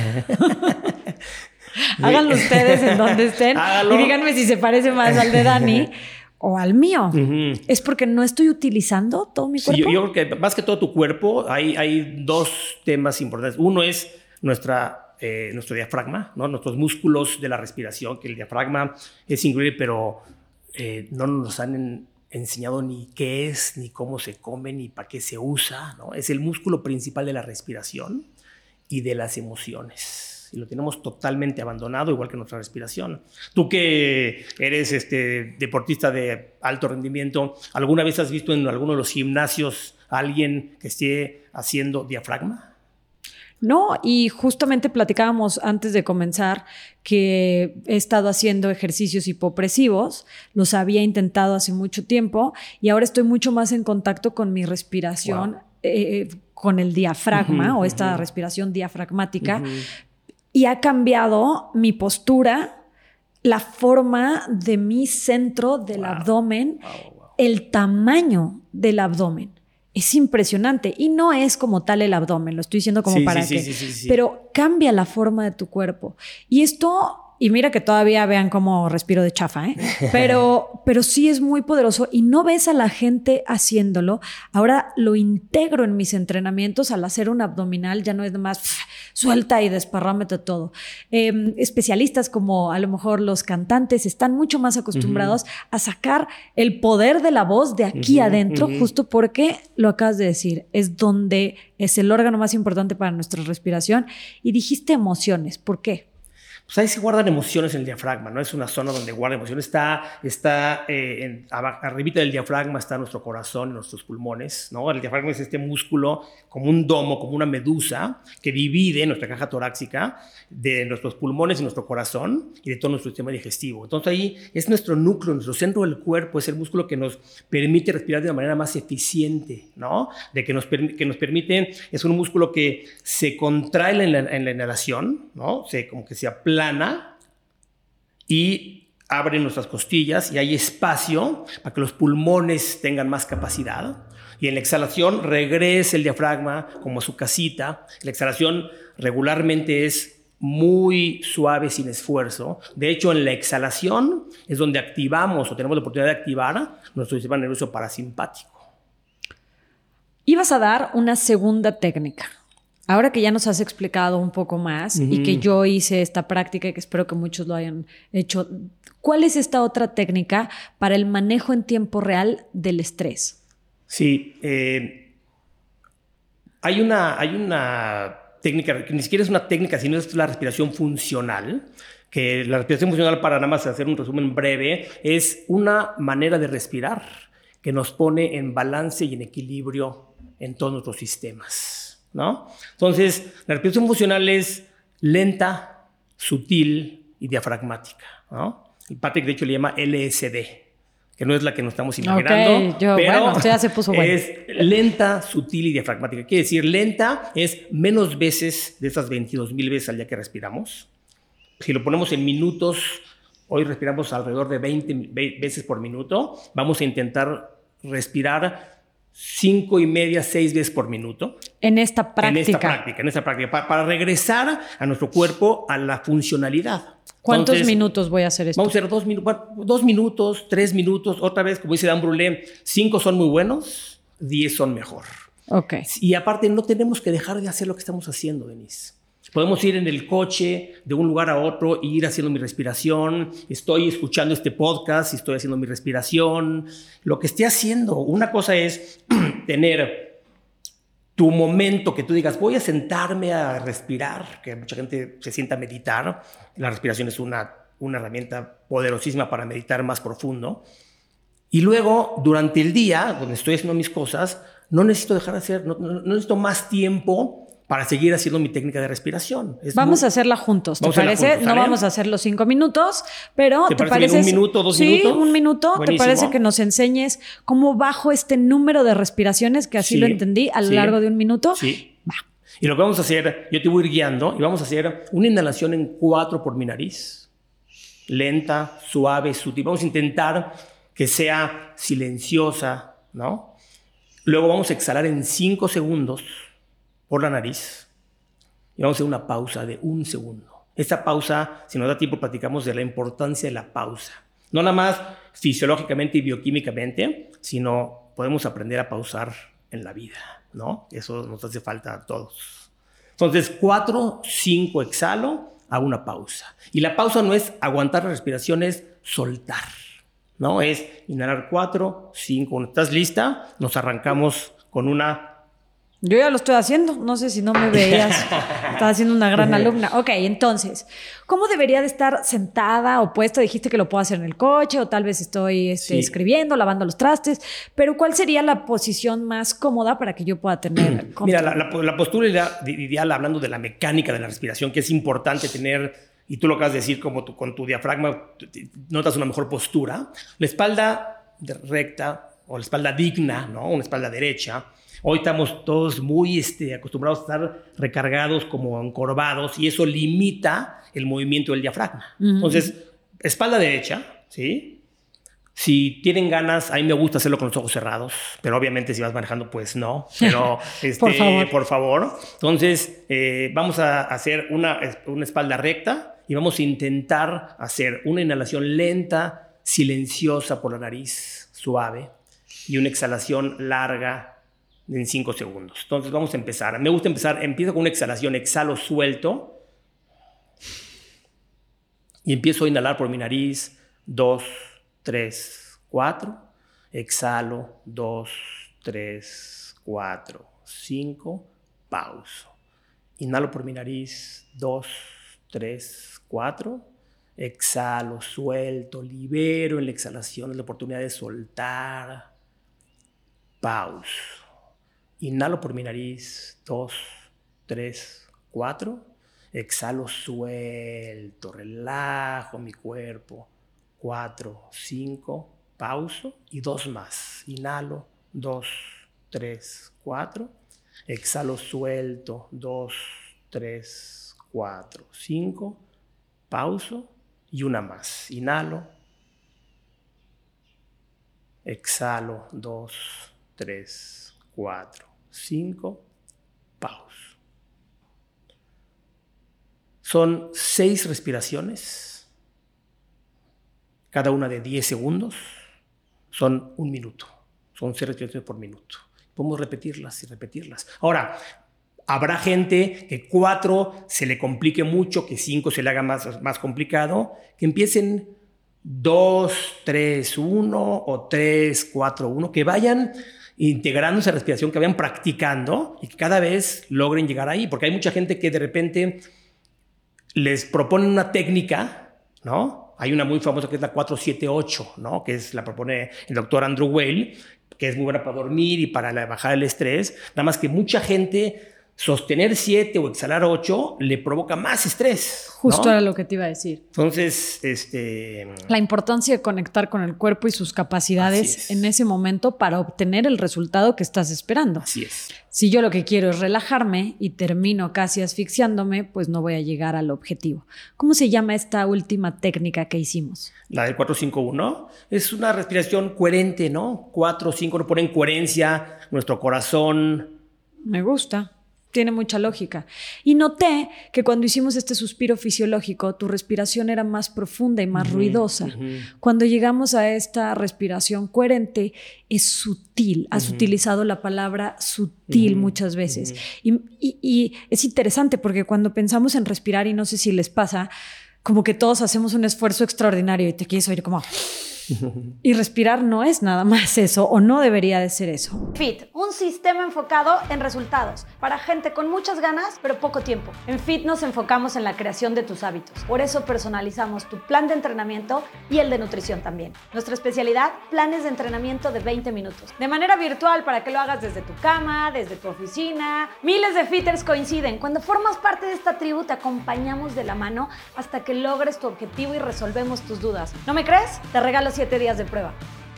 Háganlo ustedes en donde estén. Hágalo. Y díganme si se parece más al de Dani o al mío. ¿Es porque no estoy utilizando todo mi cuerpo? Sí, yo creo que más que todo tu cuerpo hay 2 temas importantes. Uno es nuestro diafragma, ¿no? Nuestros músculos de la respiración, que el diafragma es increíble, pero no nos han enseñado ni qué es, ni cómo se come, ni para qué se usa, ¿no? Es el músculo principal de la respiración y de las emociones. Y lo tenemos totalmente abandonado, igual que nuestra respiración. Tú que eres deportista de alto rendimiento, ¿alguna vez has visto en alguno de los gimnasios a alguien que esté haciendo diafragma? No, y justamente platicábamos antes de comenzar que he estado haciendo ejercicios hipopresivos, los había intentado hace mucho tiempo y ahora estoy mucho más en contacto con mi respiración, con el diafragma o esta respiración diafragmática y ha cambiado mi postura, la forma de mi centro del abdomen, el tamaño del abdomen. Es impresionante y no es como tal el abdomen, lo estoy diciendo como sí. Pero cambia la forma de tu cuerpo. Y esto, y mira que todavía vean cómo respiro de chafa, pero sí es muy poderoso y no ves a la gente haciéndolo. Ahora lo integro en mis entrenamientos al hacer un abdominal, ya no es más suelta y desparrámete todo. Especialistas como a lo mejor los cantantes están mucho más acostumbrados a sacar el poder de la voz de aquí adentro, justo porque lo acabas de decir, es donde es el órgano más importante para nuestra respiración. Y dijiste emociones, ¿por qué? Pues ahí se guardan emociones en el diafragma, ¿no? Es una zona donde guarda emociones. Está arribita del diafragma está nuestro corazón, nuestros pulmones, ¿no? El diafragma es este músculo como un domo, como una medusa que divide nuestra caja torácica de nuestros pulmones y nuestro corazón y de todo nuestro sistema digestivo. Entonces ahí es nuestro núcleo, nuestro centro del cuerpo, es el músculo que nos permite respirar de una manera más eficiente, ¿no? Que nos permite, es un músculo que se contrae en la inhalación, ¿no? Como que se aplana y abre nuestras costillas y hay espacio para que los pulmones tengan más capacidad. Y en la exhalación regresa el diafragma como a su casita. La exhalación regularmente es muy suave, sin esfuerzo. De hecho, en la exhalación es donde activamos o tenemos la oportunidad de activar nuestro sistema nervioso parasimpático. Ibas a dar una segunda técnica. Ahora que ya nos has explicado un poco más y que yo hice esta práctica y que espero que muchos lo hayan hecho, ¿cuál es esta otra técnica para el manejo en tiempo real del estrés? Sí, hay una técnica, que ni siquiera es una técnica, sino es la respiración funcional, que la respiración funcional, para nada más hacer un resumen breve, es una manera de respirar que nos pone en balance y en equilibrio en todos nuestros sistemas, ¿no? Entonces, la respiración funcional es lenta, sutil y diafragmática, ¿no? Y Patrick, de hecho, le llama LSD, que no es la que nos estamos imaginando, pero bueno, ya se puso bueno. Es lenta, sutil y diafragmática. Quiere decir, lenta es menos veces de esas 22,000 veces al día que respiramos. Si lo ponemos en minutos, hoy respiramos alrededor de 20 veces por minuto. Vamos a intentar respirar 5.5, 6 veces por minuto. En esta práctica. En esta práctica, para regresar a nuestro cuerpo a la funcionalidad. ¿Cuántos minutos voy a hacer esto? Vamos a hacer 2 minutos, 3 minutos. Otra vez, como dice Dan Brulé, 5 son muy buenos, 10 son mejor. Ok. Y aparte, no tenemos que dejar de hacer lo que estamos haciendo, Denise. Podemos ir en el coche de un lugar a otro e ir haciendo mi respiración. Estoy escuchando este podcast y estoy haciendo mi respiración. Lo que esté haciendo. Una cosa es tener tu momento que tú digas, voy a sentarme a respirar, que mucha gente se sienta a meditar. La respiración es una herramienta poderosísima para meditar más profundo. Y luego, durante el día, donde estoy haciendo mis cosas, no necesito dejar de hacer, no necesito más tiempo para seguir haciendo mi técnica de respiración. Vamos a hacerla juntos, ¿te parece? No vamos a hacer los 5 minutos, pero ¿te parece? ¿Un minuto, 2 minutos? Sí, 1 minuto. Buenísimo. ¿Te parece que nos enseñes cómo bajo este número de respiraciones, que así lo entendí, a lo largo de 1 minuto? Sí. Va. Y lo que vamos a hacer, yo te voy a ir guiando y vamos a hacer una inhalación en 4 por mi nariz. Lenta, suave, sutil. Vamos a intentar que sea silenciosa, ¿no? Luego vamos a exhalar en 5 segundos por la nariz y vamos a hacer una pausa de 1 segundo. Esta pausa, si nos da tiempo, platicamos de la importancia de la pausa. No nada más fisiológicamente y bioquímicamente, sino podemos aprender a pausar en la vida, ¿no? Eso nos hace falta a todos. Entonces, 4, 5 exhalo, hago una pausa. Y la pausa no es aguantar la respiración, es soltar, ¿no? Es inhalar 4, 5. Cuando estás lista, nos arrancamos con una... Yo ya lo estoy haciendo, no sé si no me veías, estaba siendo una gran alumna. Ok, entonces, ¿cómo debería de estar sentada o puesta? Dijiste que lo puedo hacer en el coche o tal vez estoy escribiendo, lavando los trastes, pero ¿cuál sería la posición más cómoda para que yo pueda tener? Mira, la postura ideal, hablando de la mecánica de la respiración, que es importante tener, y tú lo acabas de decir, como con tu diafragma notas una mejor postura, la espalda recta o la espalda digna, ¿no? Una espalda derecha. Hoy estamos todos muy acostumbrados a estar recargados, como encorvados, y eso limita el movimiento del diafragma. Entonces, espalda derecha, ¿sí? Si tienen ganas, a mí me gusta hacerlo con los ojos cerrados, pero obviamente si vas manejando, pues no. Pero por favor. Entonces, vamos a hacer una espalda recta y vamos a intentar hacer una inhalación lenta, silenciosa por la nariz, suave, y una exhalación larga en 5 segundos. Entonces vamos a empezar. Me gusta empiezo con una exhalación, exhalo suelto y empiezo a inhalar por mi nariz, 2, 3, 4, exhalo, 2, 3, 4, 5, pauso. Inhalo por mi nariz, 2, 3, 4, exhalo, suelto, libero en la exhalación, es la oportunidad de soltar, pauso. Inhalo por mi nariz, 2, 3, 4. Exhalo, suelto, relajo mi cuerpo. 4, 5, pauso y 2 más. Inhalo, 2, 3, 4. Exhalo, suelto, 2, 3, 4, 5. Pauso y una más. Inhalo. Exhalo, 2, 3, 4. 5, pausa. Son 6 respiraciones, cada una de 10 segundos, son 1 minuto, son 6 respiraciones por minuto. Podemos repetirlas y repetirlas. Ahora, habrá gente que 4 se le complique mucho, que 5 se le haga más complicado, que empiecen 2, 3, 1 o 3, 4, 1, que vayan integrando esa respiración, que vayan practicando y que cada vez logren llegar ahí, porque hay mucha gente que de repente les proponen una técnica, ¿no? Hay una muy famosa que es la 4-7-8, ¿no? Que la propone el doctor Andrew Weil, que es muy buena para dormir y para bajar el estrés, nada más que mucha gente sostener 7 o exhalar 8 le provoca más estrés. Justo ¿no? era lo que te iba a decir. Entonces, la importancia de conectar con el cuerpo y sus capacidades en ese momento para obtener el resultado que estás esperando. Así es. Si yo lo que quiero es relajarme y termino casi asfixiándome, pues no voy a llegar al objetivo. ¿Cómo se llama esta última técnica que hicimos? La del 4-5-1 es una respiración coherente, ¿no? 4-5 nos pone en coherencia nuestro corazón. Me gusta. Tiene mucha lógica. Y noté que cuando hicimos este suspiro fisiológico, tu respiración era más profunda y más ruidosa. Cuando llegamos a esta respiración coherente, es sutil. Has utilizado la palabra sutil muchas veces. Y es interesante porque cuando pensamos en respirar, y no sé si les pasa, como que todos hacemos un esfuerzo extraordinario y te quieres oír como... Y respirar no es nada más eso, o no debería de ser eso. FIT, un sistema enfocado en resultados, para gente con muchas ganas, pero poco tiempo. En FIT nos enfocamos en la creación de tus hábitos. Por eso personalizamos tu plan de entrenamiento y el de nutrición también. Nuestra especialidad, planes de entrenamiento de 20 minutos. De manera virtual para que lo hagas desde tu cama, desde tu oficina. Miles de fitters coinciden. Cuando formas parte de esta tribu, te acompañamos de la mano hasta que logres tu objetivo y resolvemos tus dudas. ¿No me crees? Te regalo 7 días de prueba.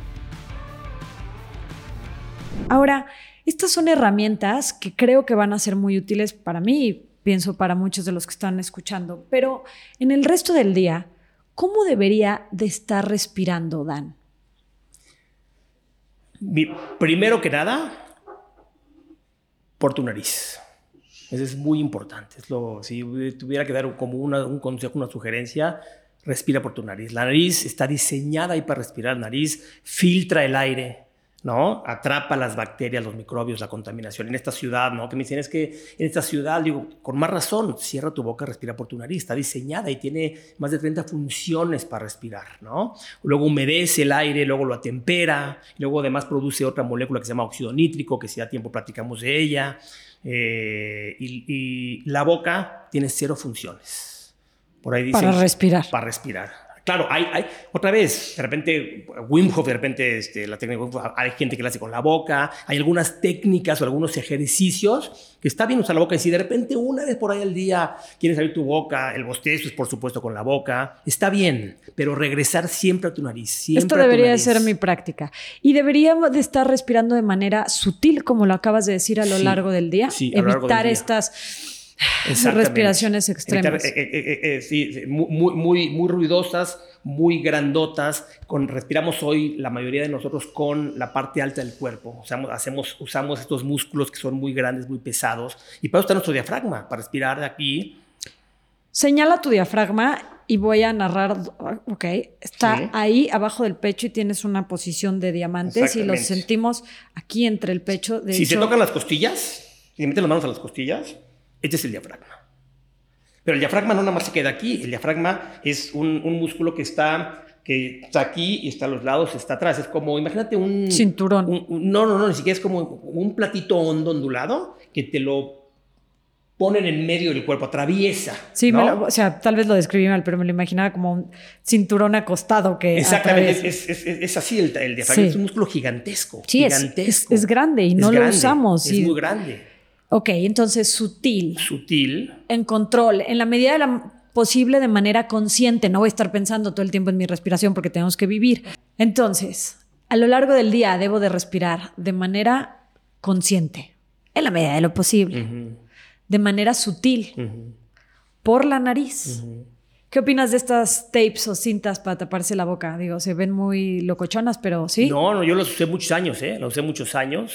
Ahora, estas son herramientas que creo que van a ser muy útiles para mí y pienso para muchos de los que están escuchando, pero en el resto del día, ¿cómo debería de estar respirando, Dan? Primero que nada, por tu nariz. Eso es muy importante. Si tuviera que dar como un consejo, una sugerencia, respira por tu nariz. La nariz está diseñada ahí para respirar. La nariz filtra el aire, ¿no? Atrapa las bacterias, los microbios, la contaminación. En esta ciudad, ¿no? Que me dicen, es que en esta ciudad, digo, con más razón, cierra tu boca, respira por tu nariz. Está diseñada y tiene más de 30 funciones para respirar, ¿no? Luego humedece el aire, luego lo atempera, luego además produce otra molécula que se llama óxido nítrico, que si da tiempo platicamos de ella. Y la boca tiene 0 funciones. Por ahí dicen, para respirar. Para respirar. Claro, hay otra vez, de repente, Wim Hof, de repente, la técnica de Wim Hof, hay gente que la hace con la boca, hay algunas técnicas o algunos ejercicios que está bien usar la boca y si de repente una vez por ahí al día quieres abrir tu boca, el bostezo es por supuesto con la boca, está bien, pero regresar siempre a tu nariz, siempre Esto a tu debería nariz. ser mi práctica. Y deberíamos de estar respirando de manera sutil, como lo acabas de decir, a lo largo del día. Sí, a lo largo del Evitar día. estas respiraciones extremas. Sí, muy ruidosas, muy grandotas. Respiramos hoy la mayoría de nosotros con la parte alta del cuerpo. Usamos estos músculos que son muy grandes, muy pesados. Y para eso está nuestro diafragma, para respirar de aquí. Señala tu diafragma y voy a narrar. Ok, está ahí abajo del pecho y tienes una posición de diamantes y los sentimos aquí entre el pecho. De si hecho, se tocan las costillas, si meten las manos a las costillas, este es el diafragma. Pero el diafragma no nada más se queda aquí. El diafragma es un músculo que está aquí y está a los lados, está atrás. Es como, imagínate un... cinturón. No, ni siquiera es como un platito hondo ondulado que te lo ponen en medio del cuerpo, atraviesa. Sí, ¿no? o sea, tal vez lo describí mal, pero me lo imaginaba como un cinturón acostado que exactamente, es así el diafragma. Sí. Es un músculo gigantesco. Sí, gigantesco. Es grande y no lo usamos. Es muy grande. Ok, entonces sutil. En control, en la medida de posible de manera consciente. No voy a estar pensando todo el tiempo en mi respiración porque tenemos que vivir. Entonces, a lo largo del día debo de respirar de manera consciente, en la medida de lo posible, de manera sutil, por la nariz. ¿Qué opinas de estas tapes o cintas para taparse la boca? Digo, se ven muy locochonas, pero sí. No, yo las usé muchos años, Las usé muchos años.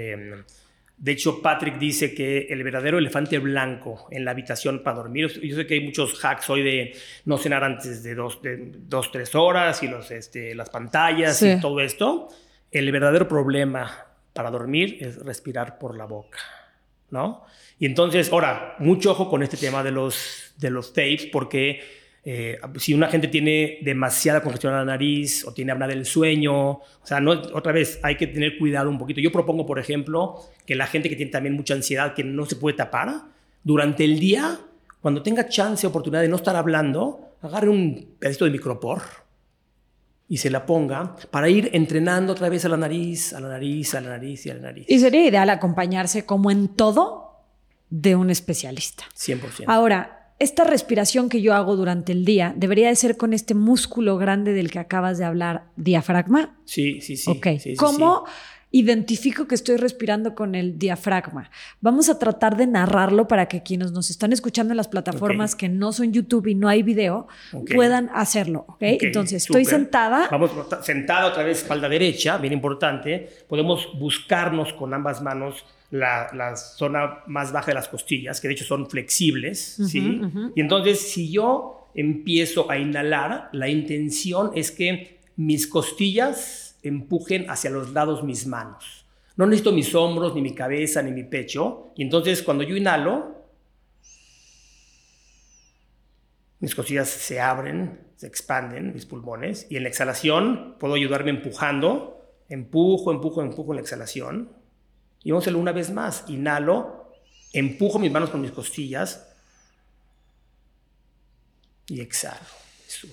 De hecho, Patrick dice que el verdadero elefante blanco en la habitación para dormir, yo sé que hay muchos hacks hoy de no cenar antes de 2-3 horas y las pantallas y todo esto. El verdadero problema para dormir es respirar por la boca, ¿no? Y entonces, ahora, mucho ojo con este tema de los tapes, porque si una gente tiene demasiada congestión en la nariz o tiene apnea del sueño, o sea, otra vez hay que tener cuidado un poquito. Yo propongo, por ejemplo, que la gente que tiene también mucha ansiedad, que no se puede tapar, durante el día, cuando tenga chance, oportunidad de no estar hablando, agarre un pedacito de micropor y se la ponga para ir entrenando otra vez a la nariz, a la nariz, a la nariz y a la nariz. Y sería ideal acompañarse, como en todo, de un especialista. 100%. Ahora, esta respiración que yo hago durante el día, ¿debería de ser con este músculo grande del que acabas de hablar, diafragma? Sí. Ok. Sí, ¿Cómo identifico que estoy respirando con el diafragma? Vamos a tratar de narrarlo para que quienes nos están escuchando en las plataformas que no son YouTube y no hay video, puedan hacerlo. ¿Okay? Entonces, estoy sentada. Vamos sentada otra vez, espalda derecha, bien importante. Podemos buscarnos con ambas manos la zona más baja de las costillas, que de hecho son flexibles, ¿sí? Y entonces, si yo empiezo a inhalar, la intención es que mis costillas empujen hacia los lados mis manos. No necesito mis hombros, ni mi cabeza, ni mi pecho. Y entonces, cuando yo inhalo, mis costillas se abren, se expanden, mis pulmones. Y en la exhalación puedo ayudarme empujando. Empujo en la exhalación. Y vamos a hacerlo una vez más. Inhalo, empujo mis manos con mis costillas y exhalo, suelto.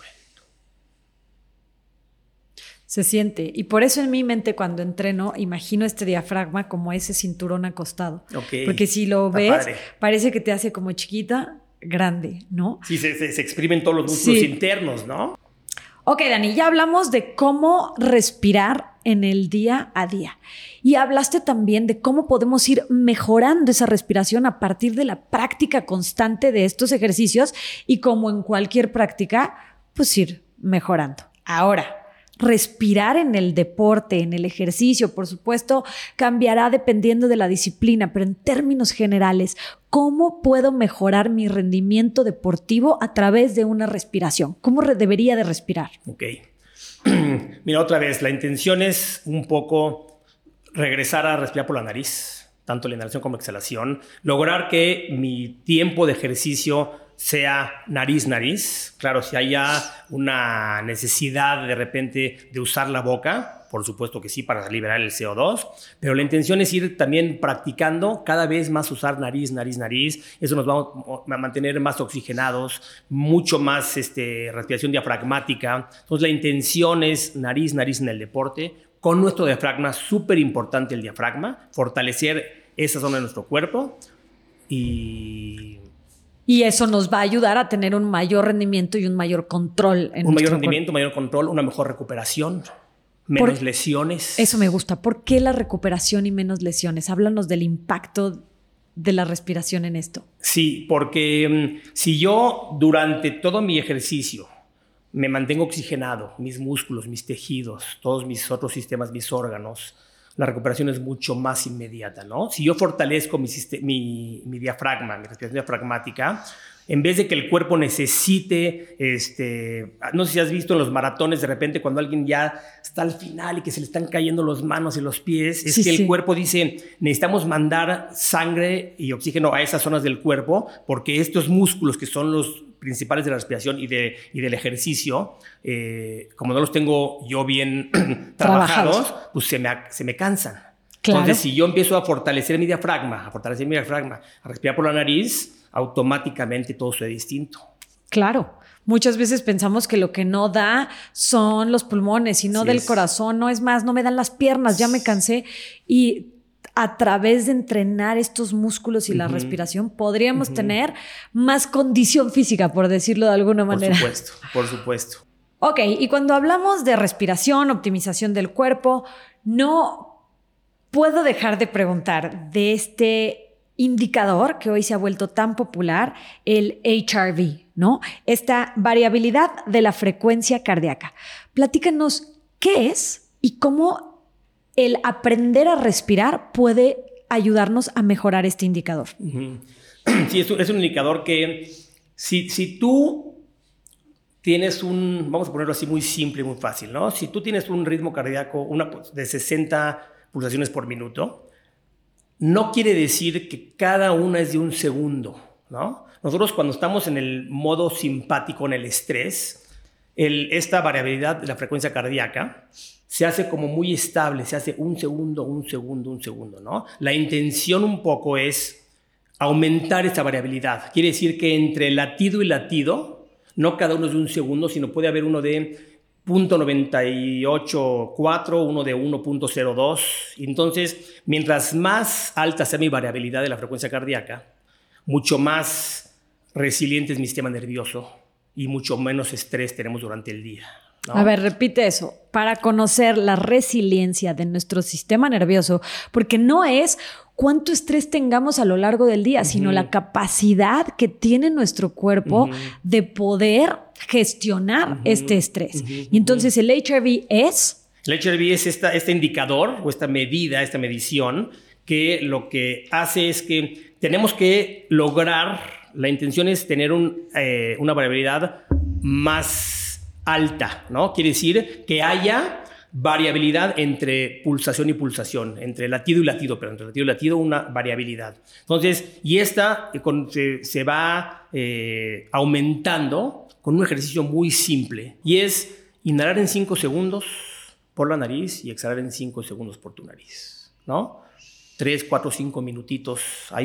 Se siente. Y por eso en mi mente cuando entreno imagino este diafragma como ese cinturón acostado. Porque si lo ves, parece que te hace como chiquita, grande, ¿no? Sí, se exprimen todos los músculos internos, ¿no? Ok, Dani, ya hablamos de cómo respirar en el día a día. Y hablaste también de cómo podemos ir mejorando esa respiración a partir de la práctica constante de estos ejercicios y como en cualquier práctica, pues ir mejorando. Ahora, respirar en el deporte, en el ejercicio, por supuesto, cambiará dependiendo de la disciplina, pero en términos generales, ¿cómo puedo mejorar mi rendimiento deportivo a través de una respiración? ¿Cómo debería de respirar? Ok. Mira, otra vez, la intención es un poco regresar a respirar por la nariz, tanto la inhalación como la exhalación, lograr que mi tiempo de ejercicio sea nariz-nariz. Claro, si haya una necesidad de repente de usar la boca, por supuesto que sí, para liberar el CO2, pero la intención es ir también practicando cada vez más usar nariz. Eso nos va a mantener más oxigenados, mucho más respiración diafragmática. Entonces la intención es nariz en el deporte, con nuestro diafragma, súper importante el diafragma, fortalecer esa zona de nuestro cuerpo y eso nos va a ayudar a tener un mayor rendimiento y un mayor control. Un mayor rendimiento, mayor control, una mejor recuperación, menos lesiones. Eso me gusta. ¿Por qué la recuperación y menos lesiones? Háblanos del impacto de la respiración en esto. Sí, porque si yo durante todo mi ejercicio me mantengo oxigenado, mis músculos, mis tejidos, todos mis otros sistemas, mis órganos, la recuperación es mucho más inmediata, ¿no? Si yo fortalezco mi diafragma, mi respiración diafragmática, en vez de que el cuerpo necesite, no sé si has visto en los maratones de repente cuando alguien ya está al final y que se le están cayendo las manos y los pies, es que el cuerpo dice, necesitamos mandar sangre y oxígeno a esas zonas del cuerpo porque estos músculos que son los principales de la respiración y del ejercicio, como no los tengo yo bien trabajados, pues se me cansan. Claro. Entonces, si yo empiezo a fortalecer mi diafragma, a respirar por la nariz, automáticamente todo se ve distinto. Claro. Muchas veces pensamos que lo que no da son los pulmones y no del corazón, no es más, no me dan las piernas, ya me cansé. Y a través de entrenar estos músculos y la respiración podríamos tener más condición física, por decirlo de alguna manera. Por supuesto. Ok, y cuando hablamos de respiración, optimización del cuerpo, no puedo dejar de preguntar de este indicador que hoy se ha vuelto tan popular, el HRV, ¿no? Esta variabilidad de la frecuencia cardíaca. Platícanos qué es y cómo el aprender a respirar puede ayudarnos a mejorar este indicador. Sí, es un indicador que si tú tienes vamos a ponerlo así muy simple y muy fácil, ¿no? Si tú tienes un ritmo cardíaco de 60 pulsaciones por minuto, no quiere decir que cada una es de un segundo, ¿no? Nosotros cuando estamos en el modo simpático, en el estrés, esta variabilidad de la frecuencia cardíaca se hace como muy estable, se hace un segundo, ¿no? La intención un poco es aumentar esta variabilidad. Quiere decir que entre latido y latido, no cada uno es de un segundo, sino puede haber uno de 0.984, uno de 1.02. Entonces, mientras más alta sea mi variabilidad de la frecuencia cardíaca, mucho más resiliente es mi sistema nervioso y mucho menos estrés tenemos durante el día, ¿no? A ver, repite eso. Para conocer la resiliencia de nuestro sistema nervioso, porque no es cuánto estrés tengamos a lo largo del día, sino la capacidad que tiene nuestro cuerpo de poder gestionar este estrés. Y entonces el HRV es... El HRV es este indicador o esta medida, esta medición, que lo que hace es que tenemos que lograr, la intención es tener una variabilidad más alta, ¿no? Quiere decir que haya variabilidad entre pulsación y pulsación, entre latido y latido, pero entre latido y latido una variabilidad. Entonces, y esta se va aumentando con un ejercicio muy simple y es inhalar en 5 segundos por la nariz y exhalar en 5 segundos por tu nariz, ¿no? 3, 4, 5 minutitos.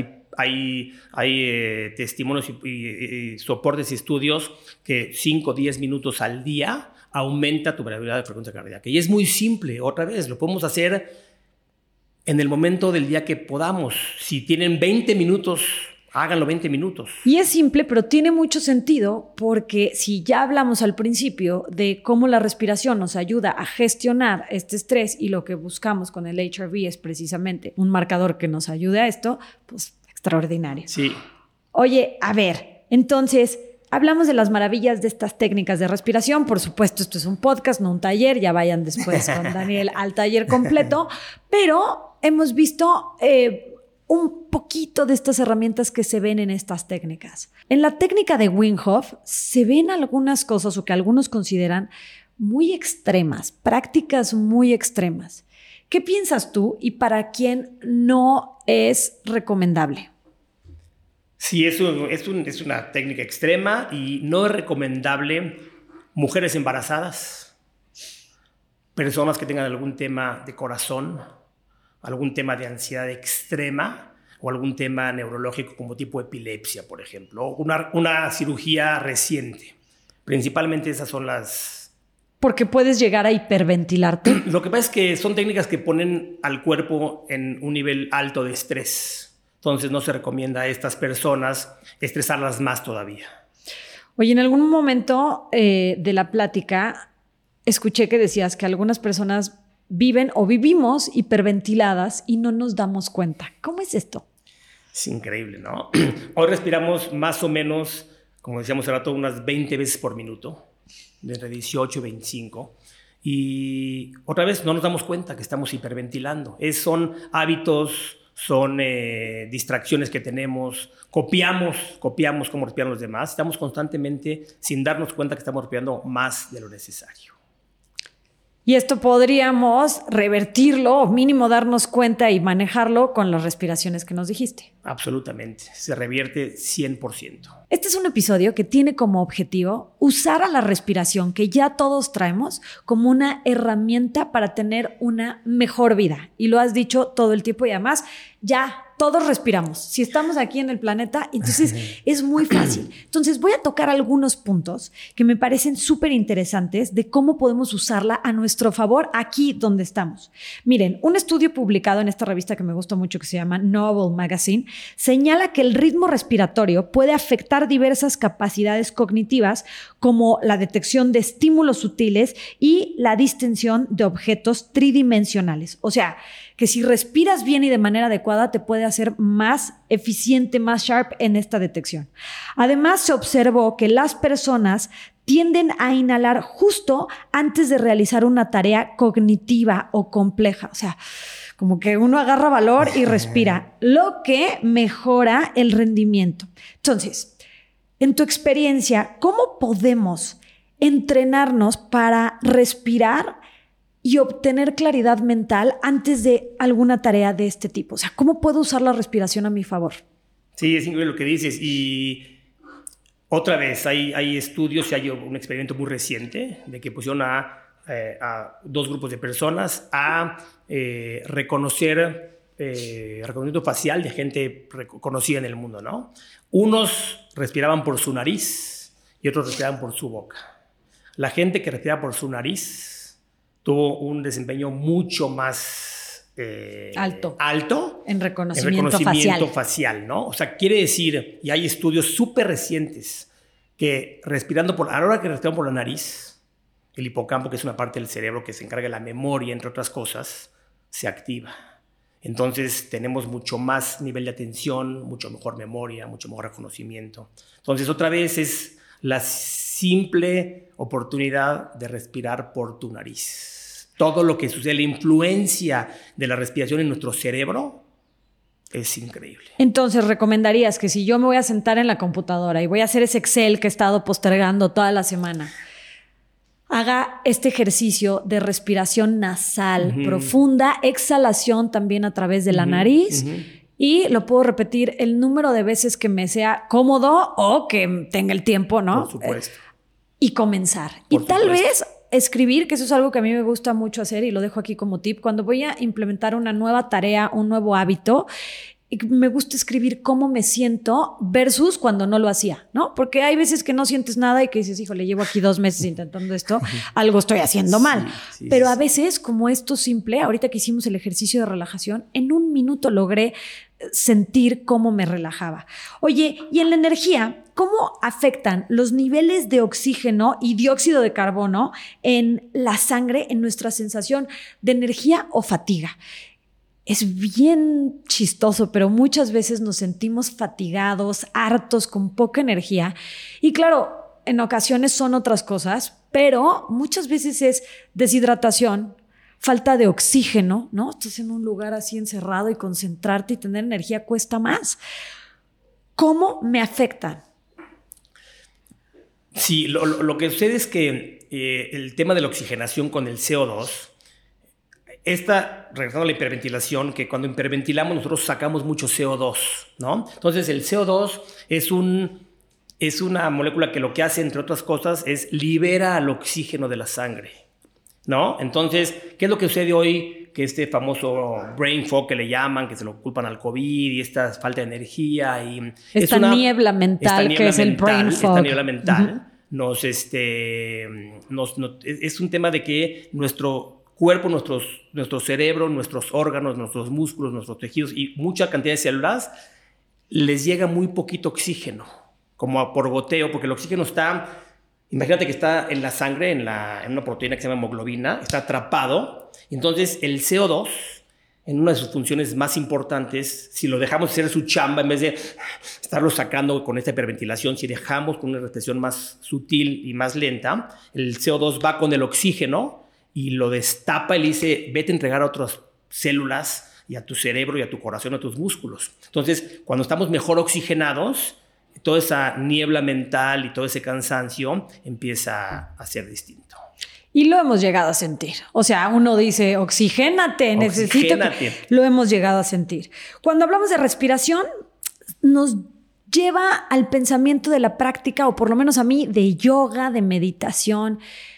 Hay testimonios y soportes y estudios que 5, 10 minutos al día aumenta tu variabilidad de frecuencia cardíaca. Y es muy simple, otra vez, lo podemos hacer en el momento del día que podamos. Si tienen 20 minutos, háganlo 20 minutos. Y es simple, pero tiene mucho sentido porque si ya hablamos al principio de cómo la respiración nos ayuda a gestionar este estrés y lo que buscamos con el HRV es precisamente un marcador que nos ayude a esto, pues extraordinario. Sí. Oye, a ver, entonces... hablamos de las maravillas de estas técnicas de respiración. Por supuesto, esto es un podcast, no un taller. Ya vayan después con Daniel al taller completo. Pero hemos visto un poquito de estas herramientas que se ven en estas técnicas. En la técnica de Wim Hof se ven algunas cosas o que algunos consideran muy extremas, prácticas muy extremas, ¿Qué piensas tú y para quién no es recomendable? Sí, es una técnica extrema y no es recomendable mujeres embarazadas, personas que tengan algún tema de corazón, algún tema de ansiedad extrema o algún tema neurológico como tipo epilepsia, por ejemplo, o una cirugía reciente. Principalmente esas son las... Porque puedes llegar a hiperventilarte. Lo que pasa es que son técnicas que ponen al cuerpo en un nivel alto de estrés. Entonces no se recomienda a estas personas estresarlas más todavía. Oye, en algún momento de la plática escuché que decías que algunas personas viven o vivimos hiperventiladas y no nos damos cuenta. ¿Cómo es esto? Es increíble, ¿no? Hoy respiramos más o menos, como decíamos hace rato, unas 20 veces por minuto, de entre 18 y 25. Y otra vez no nos damos cuenta que estamos hiperventilando. Son hábitos, son distracciones que tenemos, copiamos cómo respiran los demás. Estamos constantemente, sin darnos cuenta que estamos respirando más de lo necesario. Y esto podríamos revertirlo o mínimo darnos cuenta y manejarlo con las respiraciones que nos dijiste. Absolutamente, se revierte 100%. Este es un episodio que tiene como objetivo usar a la respiración que ya todos traemos como una herramienta para tener una mejor vida. Y lo has dicho todo el tiempo y además ya todos respiramos. Si estamos aquí en el planeta, entonces es muy fácil. Entonces voy a tocar algunos puntos que me parecen súper interesantes de cómo podemos usarla a nuestro favor aquí donde estamos. Miren, un estudio publicado en esta revista que me gusta mucho que se llama Novel Magazine señala que el ritmo respiratorio puede afectar diversas capacidades cognitivas como la detección de estímulos sutiles y la distensión de objetos tridimensionales. O sea, que si respiras bien y de manera adecuada te puede hacer más eficiente, más sharp en esta detección. Además, se observó que las personas tienden a inhalar justo antes de realizar una tarea cognitiva o compleja. O sea, como que uno agarra valor y respira, lo que mejora el rendimiento. Entonces, en tu experiencia, ¿cómo podemos entrenarnos para respirar y obtener claridad mental antes de alguna tarea de este tipo? O sea, ¿cómo puedo usar la respiración a mi favor? Sí, es increíble lo que dices. Y otra vez, hay estudios y hay un experimento muy reciente de que pusieron a dos grupos de personas a reconocer reconocimiento facial de gente conocida en el mundo, ¿no? Unos respiraban por su nariz y otros respiraban por su boca. La gente que respiraba por su nariz tuvo un desempeño mucho más alto en reconocimiento facial, ¿no? O sea, quiere decir, y hay estudios súper recientes, que a la hora que respiramos por la nariz, el hipocampo, que es una parte del cerebro que se encarga de la memoria, entre otras cosas, se activa. Entonces tenemos mucho más nivel de atención, mucho mejor memoria, mucho mejor reconocimiento. Entonces otra vez es la simple oportunidad de respirar por tu nariz. Todo lo que sucede, la influencia de la respiración en nuestro cerebro es increíble. Entonces, recomendarías que si yo me voy a sentar en la computadora y voy a hacer ese Excel que he estado postergando toda la semana, haga este ejercicio de respiración nasal profunda, exhalación también a través de la nariz y lo puedo repetir el número de veces que me sea cómodo o que tenga el tiempo, ¿no? Por supuesto. Y comenzar. Y tal vez escribir, que eso es algo que a mí me gusta mucho hacer y lo dejo aquí como tip, cuando voy a implementar una nueva tarea, un nuevo hábito, me gusta escribir cómo me siento versus cuando no lo hacía, ¿no? Porque hay veces que no sientes nada y que dices, híjole, llevo aquí 2 meses intentando esto, algo estoy haciendo mal. Sí, pero a veces, como esto simple, ahorita que hicimos el ejercicio de relajación, en 1 minuto logré sentir cómo me relajaba. Oye, y en la energía, ¿cómo afectan los niveles de oxígeno y dióxido de carbono en la sangre, en nuestra sensación de energía o fatiga? Es bien chistoso, pero muchas veces nos sentimos fatigados, hartos, con poca energía. Y claro, en ocasiones son otras cosas, pero muchas veces es deshidratación, falta de oxígeno, ¿no? Estás en un lugar así encerrado y concentrarte y tener energía cuesta más. ¿Cómo me afectan? Sí, lo que sucede es que el tema de la oxigenación con el CO2, esta regresando a la hiperventilación, que cuando hiperventilamos nosotros sacamos mucho CO2, ¿no? Entonces el CO2 es una molécula que lo que hace, entre otras cosas, es libera el oxígeno de la sangre, ¿no? Entonces, ¿qué es lo que sucede hoy? Que este famoso brain fog que le llaman, que se lo culpan al COVID y esta falta de energía y... Esta niebla mental que es el brain fog. Esta niebla mental es un tema de que nuestro cuerpo, nuestro cerebro, nuestros órganos, nuestros músculos, nuestros tejidos y mucha cantidad de células les llega muy poquito oxígeno, como por goteo, porque el oxígeno está... Imagínate que está en la sangre, en una proteína que se llama hemoglobina, está atrapado. Entonces, el CO2, en una de sus funciones más importantes, si lo dejamos hacer su chamba, en vez de estarlo sacando con esta hiperventilación, si dejamos con una respiración más sutil y más lenta, el CO2 va con el oxígeno y lo destapa y le dice, vete a entregar a otras células y a tu cerebro y a tu corazón, a tus músculos. Entonces, cuando estamos mejor oxigenados, toda esa niebla mental y todo ese cansancio empieza a ser distinto. Y lo hemos llegado a sentir. O sea, uno dice, oxigénate, necesito... Lo hemos llegado a sentir. Cuando hablamos de respiración, nos lleva al pensamiento de la práctica, o por lo menos a mí, de yoga, de meditación.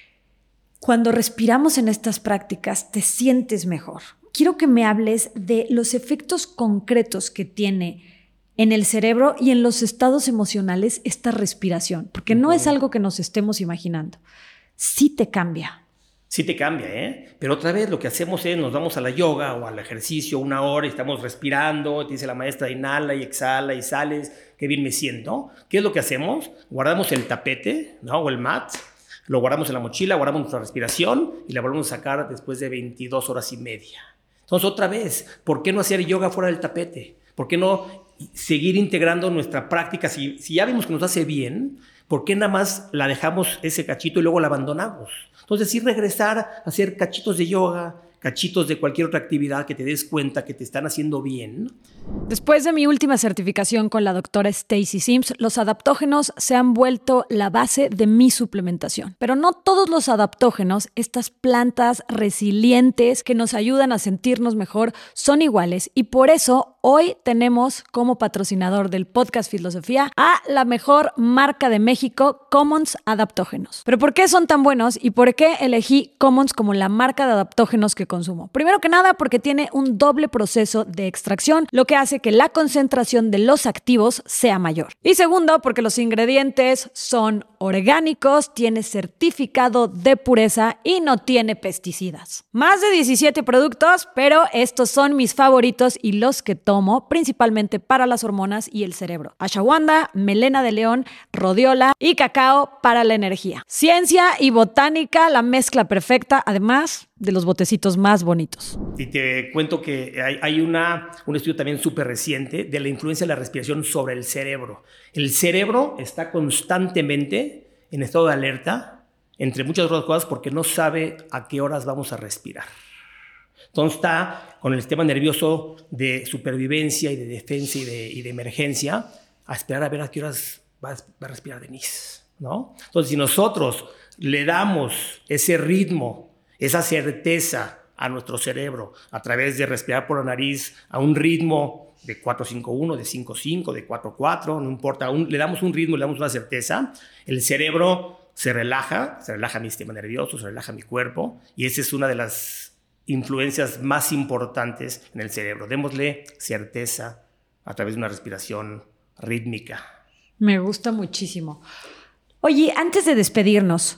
Cuando respiramos en estas prácticas, te sientes mejor. Quiero que me hables de los efectos concretos que tiene en el cerebro y en los estados emocionales esta respiración, porque no es algo que nos estemos imaginando. Sí te cambia. Sí te cambia, ¿eh? Pero otra vez lo que hacemos es nos vamos a la yoga o al ejercicio 1 hora y estamos respirando, te dice la maestra, inhala y exhala y sales, qué bien me siento. ¿Qué es lo que hacemos? Guardamos el tapete, ¿no? O el mat, lo guardamos en la mochila, guardamos nuestra respiración y la volvemos a sacar después de 22 horas y media. Entonces, otra vez, ¿por qué no hacer yoga fuera del tapete? ¿Por qué no seguir integrando nuestra práctica? Si ya vimos que nos hace bien, ¿por qué nada más la dejamos ese cachito y luego la abandonamos? Entonces, sí regresar a hacer cachitos de yoga, cachitos de cualquier otra actividad que te des cuenta que te están haciendo bien. Después de mi última certificación con la doctora Stacy Sims, los adaptógenos se han vuelto la base de mi suplementación. Pero no todos los adaptógenos, estas plantas resilientes que nos ayudan a sentirnos mejor, son iguales. Y por eso hoy tenemos como patrocinador del podcast Filosofía a la mejor marca de México, Commons Adaptógenos. ¿Pero por qué son tan buenos y por qué elegí Commons como la marca de adaptógenos que consumo? Primero que nada, porque tiene un doble proceso de extracción, lo que hace que la concentración de los activos sea mayor. Y segundo, porque los ingredientes son orgánicos, tiene certificado de pureza y no tiene pesticidas. Más de 17 productos, pero estos son mis favoritos y los que tomo principalmente para las hormonas y el cerebro. Ashwagandha, melena de león, rodiola y cacao para la energía. Ciencia y botánica, la mezcla perfecta, además de los botecitos más bonitos. Y te cuento que hay un estudio también súper reciente de la influencia de la respiración sobre el cerebro. El cerebro está constantemente en estado de alerta, entre muchas otras cosas, porque no sabe a qué horas vamos a respirar. Entonces está con el sistema nervioso de supervivencia y de defensa y de emergencia a esperar a ver a qué horas va a respirar Denise, ¿no? Entonces, si nosotros le damos ese ritmo, esa certeza a nuestro cerebro a través de respirar por la nariz a un ritmo de 4-5-1, de 5-5, de 4-4, no importa, le damos un ritmo, le damos una certeza, el cerebro se relaja mi sistema nervioso, se relaja mi cuerpo, y esa es una de las influencias más importantes en el cerebro. Démosle certeza a través de una respiración rítmica. Me gusta muchísimo. Oye, antes de despedirnos,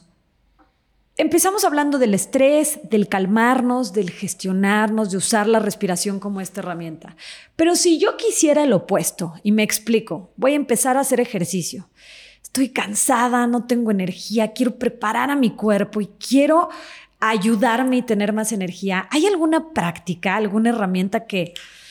empezamos hablando del estrés, del calmarnos, del gestionarnos, de usar la respiración como esta herramienta. Pero si yo quisiera el opuesto, y me explico, voy a empezar a hacer ejercicio. Estoy cansada, no tengo energía, quiero preparar a mi cuerpo y quiero ayudarme y tener más energía. ¿Hay alguna práctica, alguna herramienta que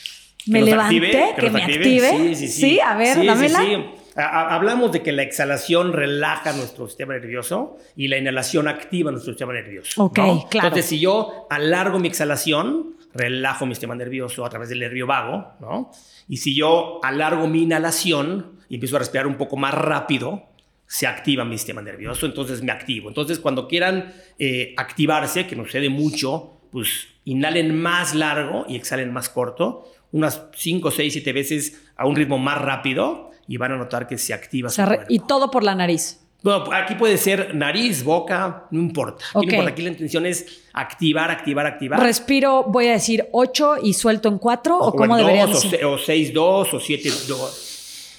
me levante, que me active? Sí, a ver, dámela. Sí. Hablamos de que la exhalación relaja nuestro sistema nervioso y la inhalación activa nuestro sistema nervioso. Ok, ¿no? claro. Entonces, si yo alargo mi exhalación, relajo mi sistema nervioso a través del nervio vago, ¿no? Y si yo alargo mi inhalación y empiezo a respirar un poco más rápido, se activa mi sistema nervioso, entonces me activo. Entonces, cuando quieran activarse, que nos sucede mucho pues inhalen más largo y exhalen más corto, unas 5, 6, 7 veces a un ritmo más rápido y van a notar que se activa su cuerpo. Y todo por la nariz. Bueno, aquí puede ser nariz, boca, no importa. Aquí, Okay. no importa. Aquí la intención es activar. Respiro, voy a decir 8 y suelto en 4 o cómo en debería 2, ser. o 6, 2 o 7, 2.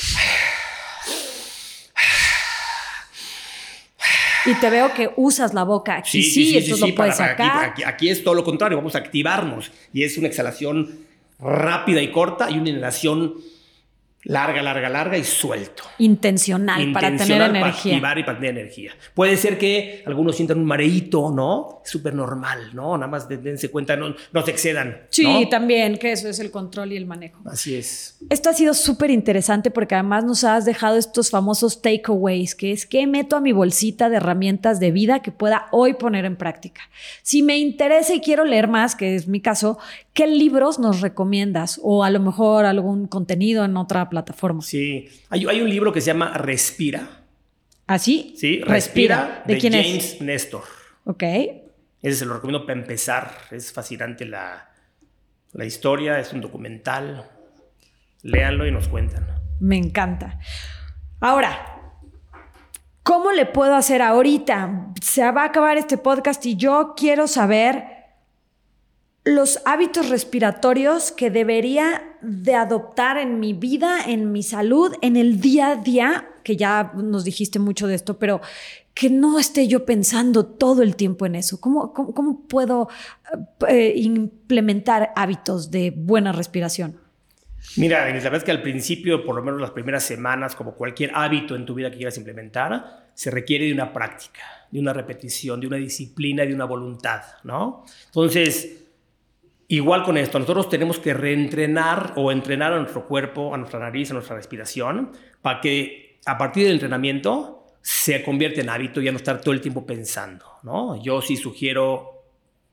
Y te veo que usas la boca aquí, sí, entonces lo puedes sacar. Aquí es todo lo contrario, vamos a activarnos. Y es una exhalación rápida y corta y una inhalación larga y suelto. Intencional para tener energía. Para activar y para tener energía. Puede ser que algunos sientan un mareíto, ¿no? Es súper normal, ¿no? Nada más dense cuenta, no se excedan. Sí, ¿no? También, que eso es el control y el manejo. Así es. Esto ha sido súper interesante porque además nos has dejado estos famosos takeaways, que es qué meto a mi bolsita de herramientas de vida que pueda hoy poner en práctica. Si me interesa y quiero leer más, que es mi caso, ¿qué libros nos recomiendas? O a lo mejor algún contenido en otra plataforma. Sí, hay un libro que se llama Respira. ¿Así? Sí, Respira ¿De quién James es? Nestor. Ok. Ese se lo recomiendo para empezar. Es fascinante la historia, es un documental. Léanlo y nos cuentan. Me encanta. Ahora, ¿cómo le puedo hacer ahorita? Se va a acabar este podcast y yo quiero saber los hábitos respiratorios que debería de adoptar en mi vida, en mi salud, en el día a día, que ya nos dijiste mucho de esto, pero que no esté yo pensando todo el tiempo en eso. ¿Cómo puedo implementar hábitos de buena respiración? Mira, la verdad es que al principio, por lo menos las primeras semanas, como cualquier hábito en tu vida que quieras implementar, se requiere de una práctica, de una repetición, de una disciplina, de una voluntad, ¿no? Entonces, igual con esto, nosotros tenemos que reentrenar o entrenar a nuestro cuerpo, a nuestra nariz, a nuestra respiración, para que a partir del entrenamiento se convierta en hábito y ya no estar todo el tiempo pensando, ¿no? Yo sí sugiero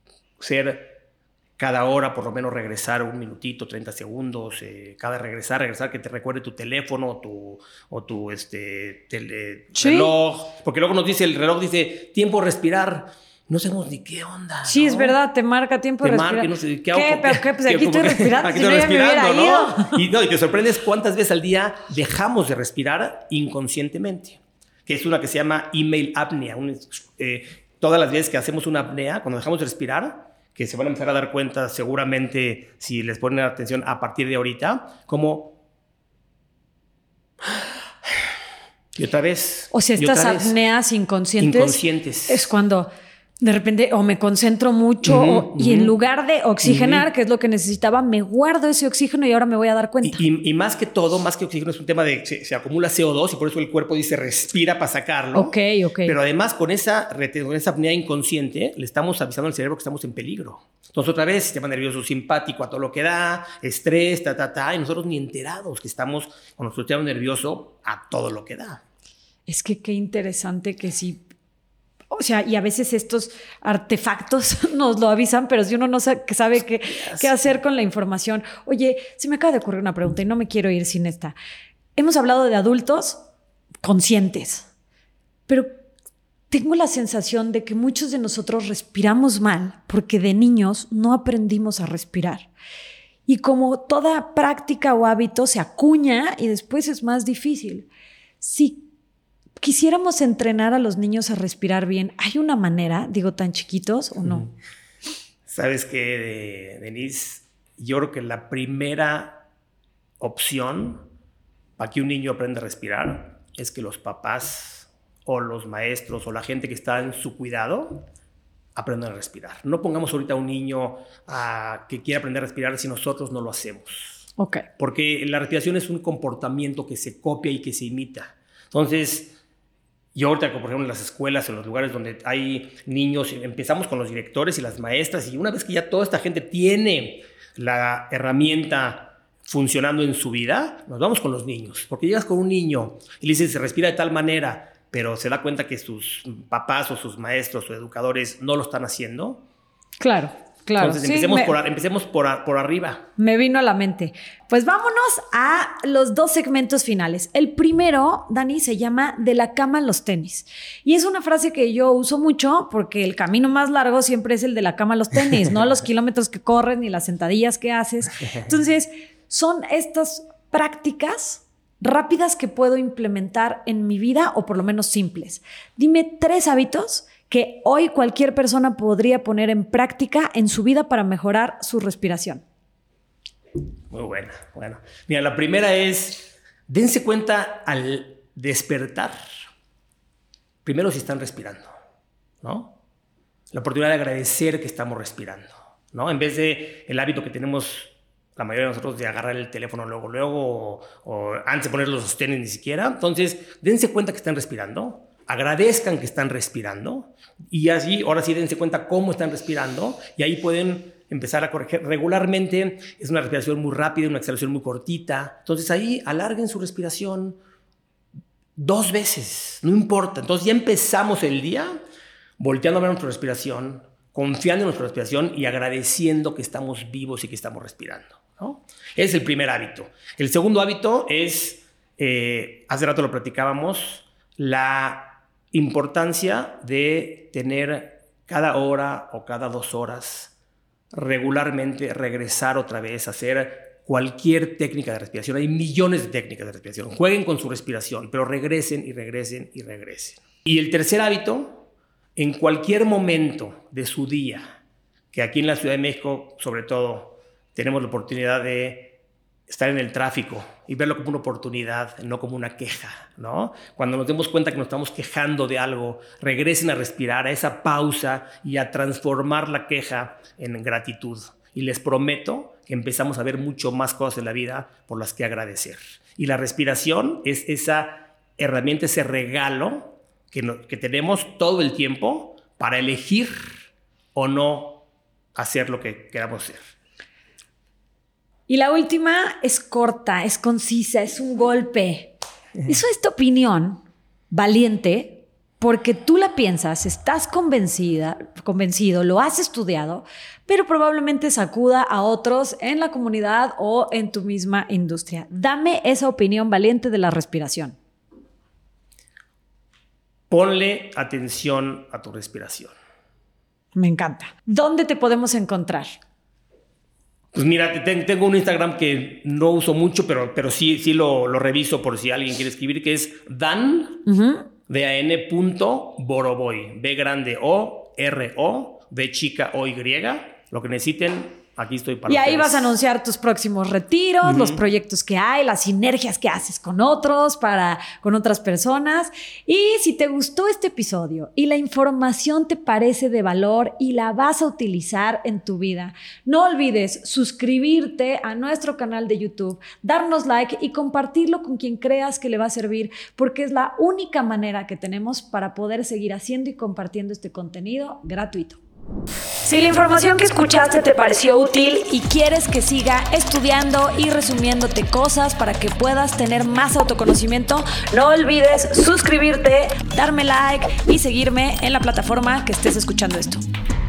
cada hora por lo menos regresar un minutito, 30 segundos, cada regresar, que te recuerde tu teléfono o tu reloj, porque luego el reloj dice tiempo respirar. No sabemos ni qué onda. Sí, ¿no? Es verdad, te marca tiempo de respirar. No sé, ¿Pero qué? Pues aquí estoy respirando. Aquí si estoy no, respirando, ¿no? Y te sorprendes cuántas veces al día dejamos de respirar inconscientemente. Que es una que se llama email apnea. Todas las veces que hacemos una apnea, cuando dejamos de respirar, que se van a empezar a dar cuenta seguramente si les ponen atención a partir de ahorita, como... Y otra vez. O sea, estas apneas inconscientes es cuando de repente o me concentro mucho y en lugar de oxigenar, que es lo que necesitaba, me guardo ese oxígeno y ahora me voy a dar cuenta. Y más que todo, más que oxígeno, es un tema de se acumula CO2 y por eso el cuerpo dice respira para sacarlo. Ok. Pero además con esa apnea inconsciente le estamos avisando al cerebro que estamos en peligro. Entonces otra vez, sistema nervioso simpático a todo lo que da, estrés, y nosotros ni enterados que estamos con nuestro sistema nervioso a todo lo que da. Es que qué interesante que sí. O sea, y a veces estos artefactos nos lo avisan, pero si uno no sabe qué hacer con la información. Oye, se me acaba de ocurrir una pregunta y no me quiero ir sin esta. Hemos hablado de adultos conscientes, pero tengo la sensación de que muchos de nosotros respiramos mal porque de niños no aprendimos a respirar. Y como toda práctica o hábito se acuña y después es más difícil. Si quisiéramos entrenar a los niños a respirar bien, ¿hay una manera, tan chiquitos o no? ¿Sabes qué, Denise? Yo creo que la primera opción para que un niño aprenda a respirar es que los papás o los maestros o la gente que está en su cuidado aprendan a respirar. No pongamos ahorita a un niño que quiera aprender a respirar si nosotros no lo hacemos. Okay. Porque la respiración es un comportamiento que se copia y que se imita. Entonces, yo ahorita, por ejemplo, en las escuelas, en los lugares donde hay niños, empezamos con los directores y las maestras, y una vez que ya toda esta gente tiene la herramienta funcionando en su vida, nos vamos con los niños. Porque llegas con un niño y le dices, se respira de tal manera, pero se da cuenta que sus papás o sus maestros o educadores no lo están haciendo. Claro. Claro. Entonces, Sí, empecemos por arriba. Me vino a la mente. Pues vámonos a los 2 segmentos finales. El primero, Dani, se llama de la cama a los tenis. Y es una frase que yo uso mucho porque el camino más largo siempre es el de la cama a los tenis, no los kilómetros que corres ni las sentadillas que haces. Entonces, son estas prácticas rápidas que puedo implementar en mi vida, o por lo menos simples. Dime 3 hábitos que hoy cualquier persona podría poner en práctica en su vida para mejorar su respiración. Muy buena. Bueno, mira, la primera es, dense cuenta al despertar, primero si están respirando, ¿no? La oportunidad de agradecer que estamos respirando, ¿no? En vez de el hábito que tenemos la mayoría de nosotros de agarrar el teléfono luego o antes de poner los sostenes ni siquiera. Entonces, dense cuenta que están respirando, agradezcan que están respirando y así, ahora sí, dense cuenta cómo están respirando y ahí pueden empezar a corregir. Regularmente es una respiración muy rápida, una exhalación muy cortita. Entonces, ahí alarguen su respiración 2 veces, no importa. Entonces, ya empezamos el día volteando a ver nuestra respiración, confiando en nuestra respiración y agradeciendo que estamos vivos y que estamos respirando, ¿no? Es el primer hábito. El segundo hábito es, hace rato lo platicábamos, la importancia de tener cada hora o cada 2 horas regularmente regresar otra vez a hacer cualquier técnica de respiración. Hay millones de técnicas de respiración. Jueguen con su respiración, pero regresen y regresen y regresen. Y el tercer hábito, en cualquier momento de su día, que aquí en la Ciudad de México, sobre todo, tenemos la oportunidad de estar en el tráfico y verlo como una oportunidad, no como una queja, ¿no? Cuando nos demos cuenta que nos estamos quejando de algo, regresen a respirar, a esa pausa y a transformar la queja en gratitud. Y les prometo que empezamos a ver mucho más cosas en la vida por las que agradecer. Y la respiración es esa herramienta, ese regalo que tenemos todo el tiempo para elegir o no hacer lo que queramos hacer. Y la última es corta, es concisa, es un golpe. Eso es tu opinión valiente porque tú la piensas, estás convencido, lo has estudiado, pero probablemente sacuda a otros en la comunidad o en tu misma industria. Dame esa opinión valiente de la respiración. Ponle atención a tu respiración. Me encanta. ¿Dónde te podemos encontrar? Pues mira, tengo un Instagram que no uso mucho, pero sí lo reviso por si alguien quiere escribir, que es dan.boroboy. B grande O, R O, B chica O Y. Lo que necesiten, aquí estoy para ustedes. Y ahí vas a anunciar tus próximos retiros, los proyectos que hay, las sinergias que haces con otros, con otras personas. Y si te gustó este episodio y la información te parece de valor y la vas a utilizar en tu vida, no olvides suscribirte a nuestro canal de YouTube, darnos like y compartirlo con quien creas que le va a servir, porque es la única manera que tenemos para poder seguir haciendo y compartiendo este contenido gratuito. Si la información que escuchaste te pareció útil y quieres que siga estudiando y resumiéndote cosas para que puedas tener más autoconocimiento, no olvides suscribirte, darme like y seguirme en la plataforma que estés escuchando esto.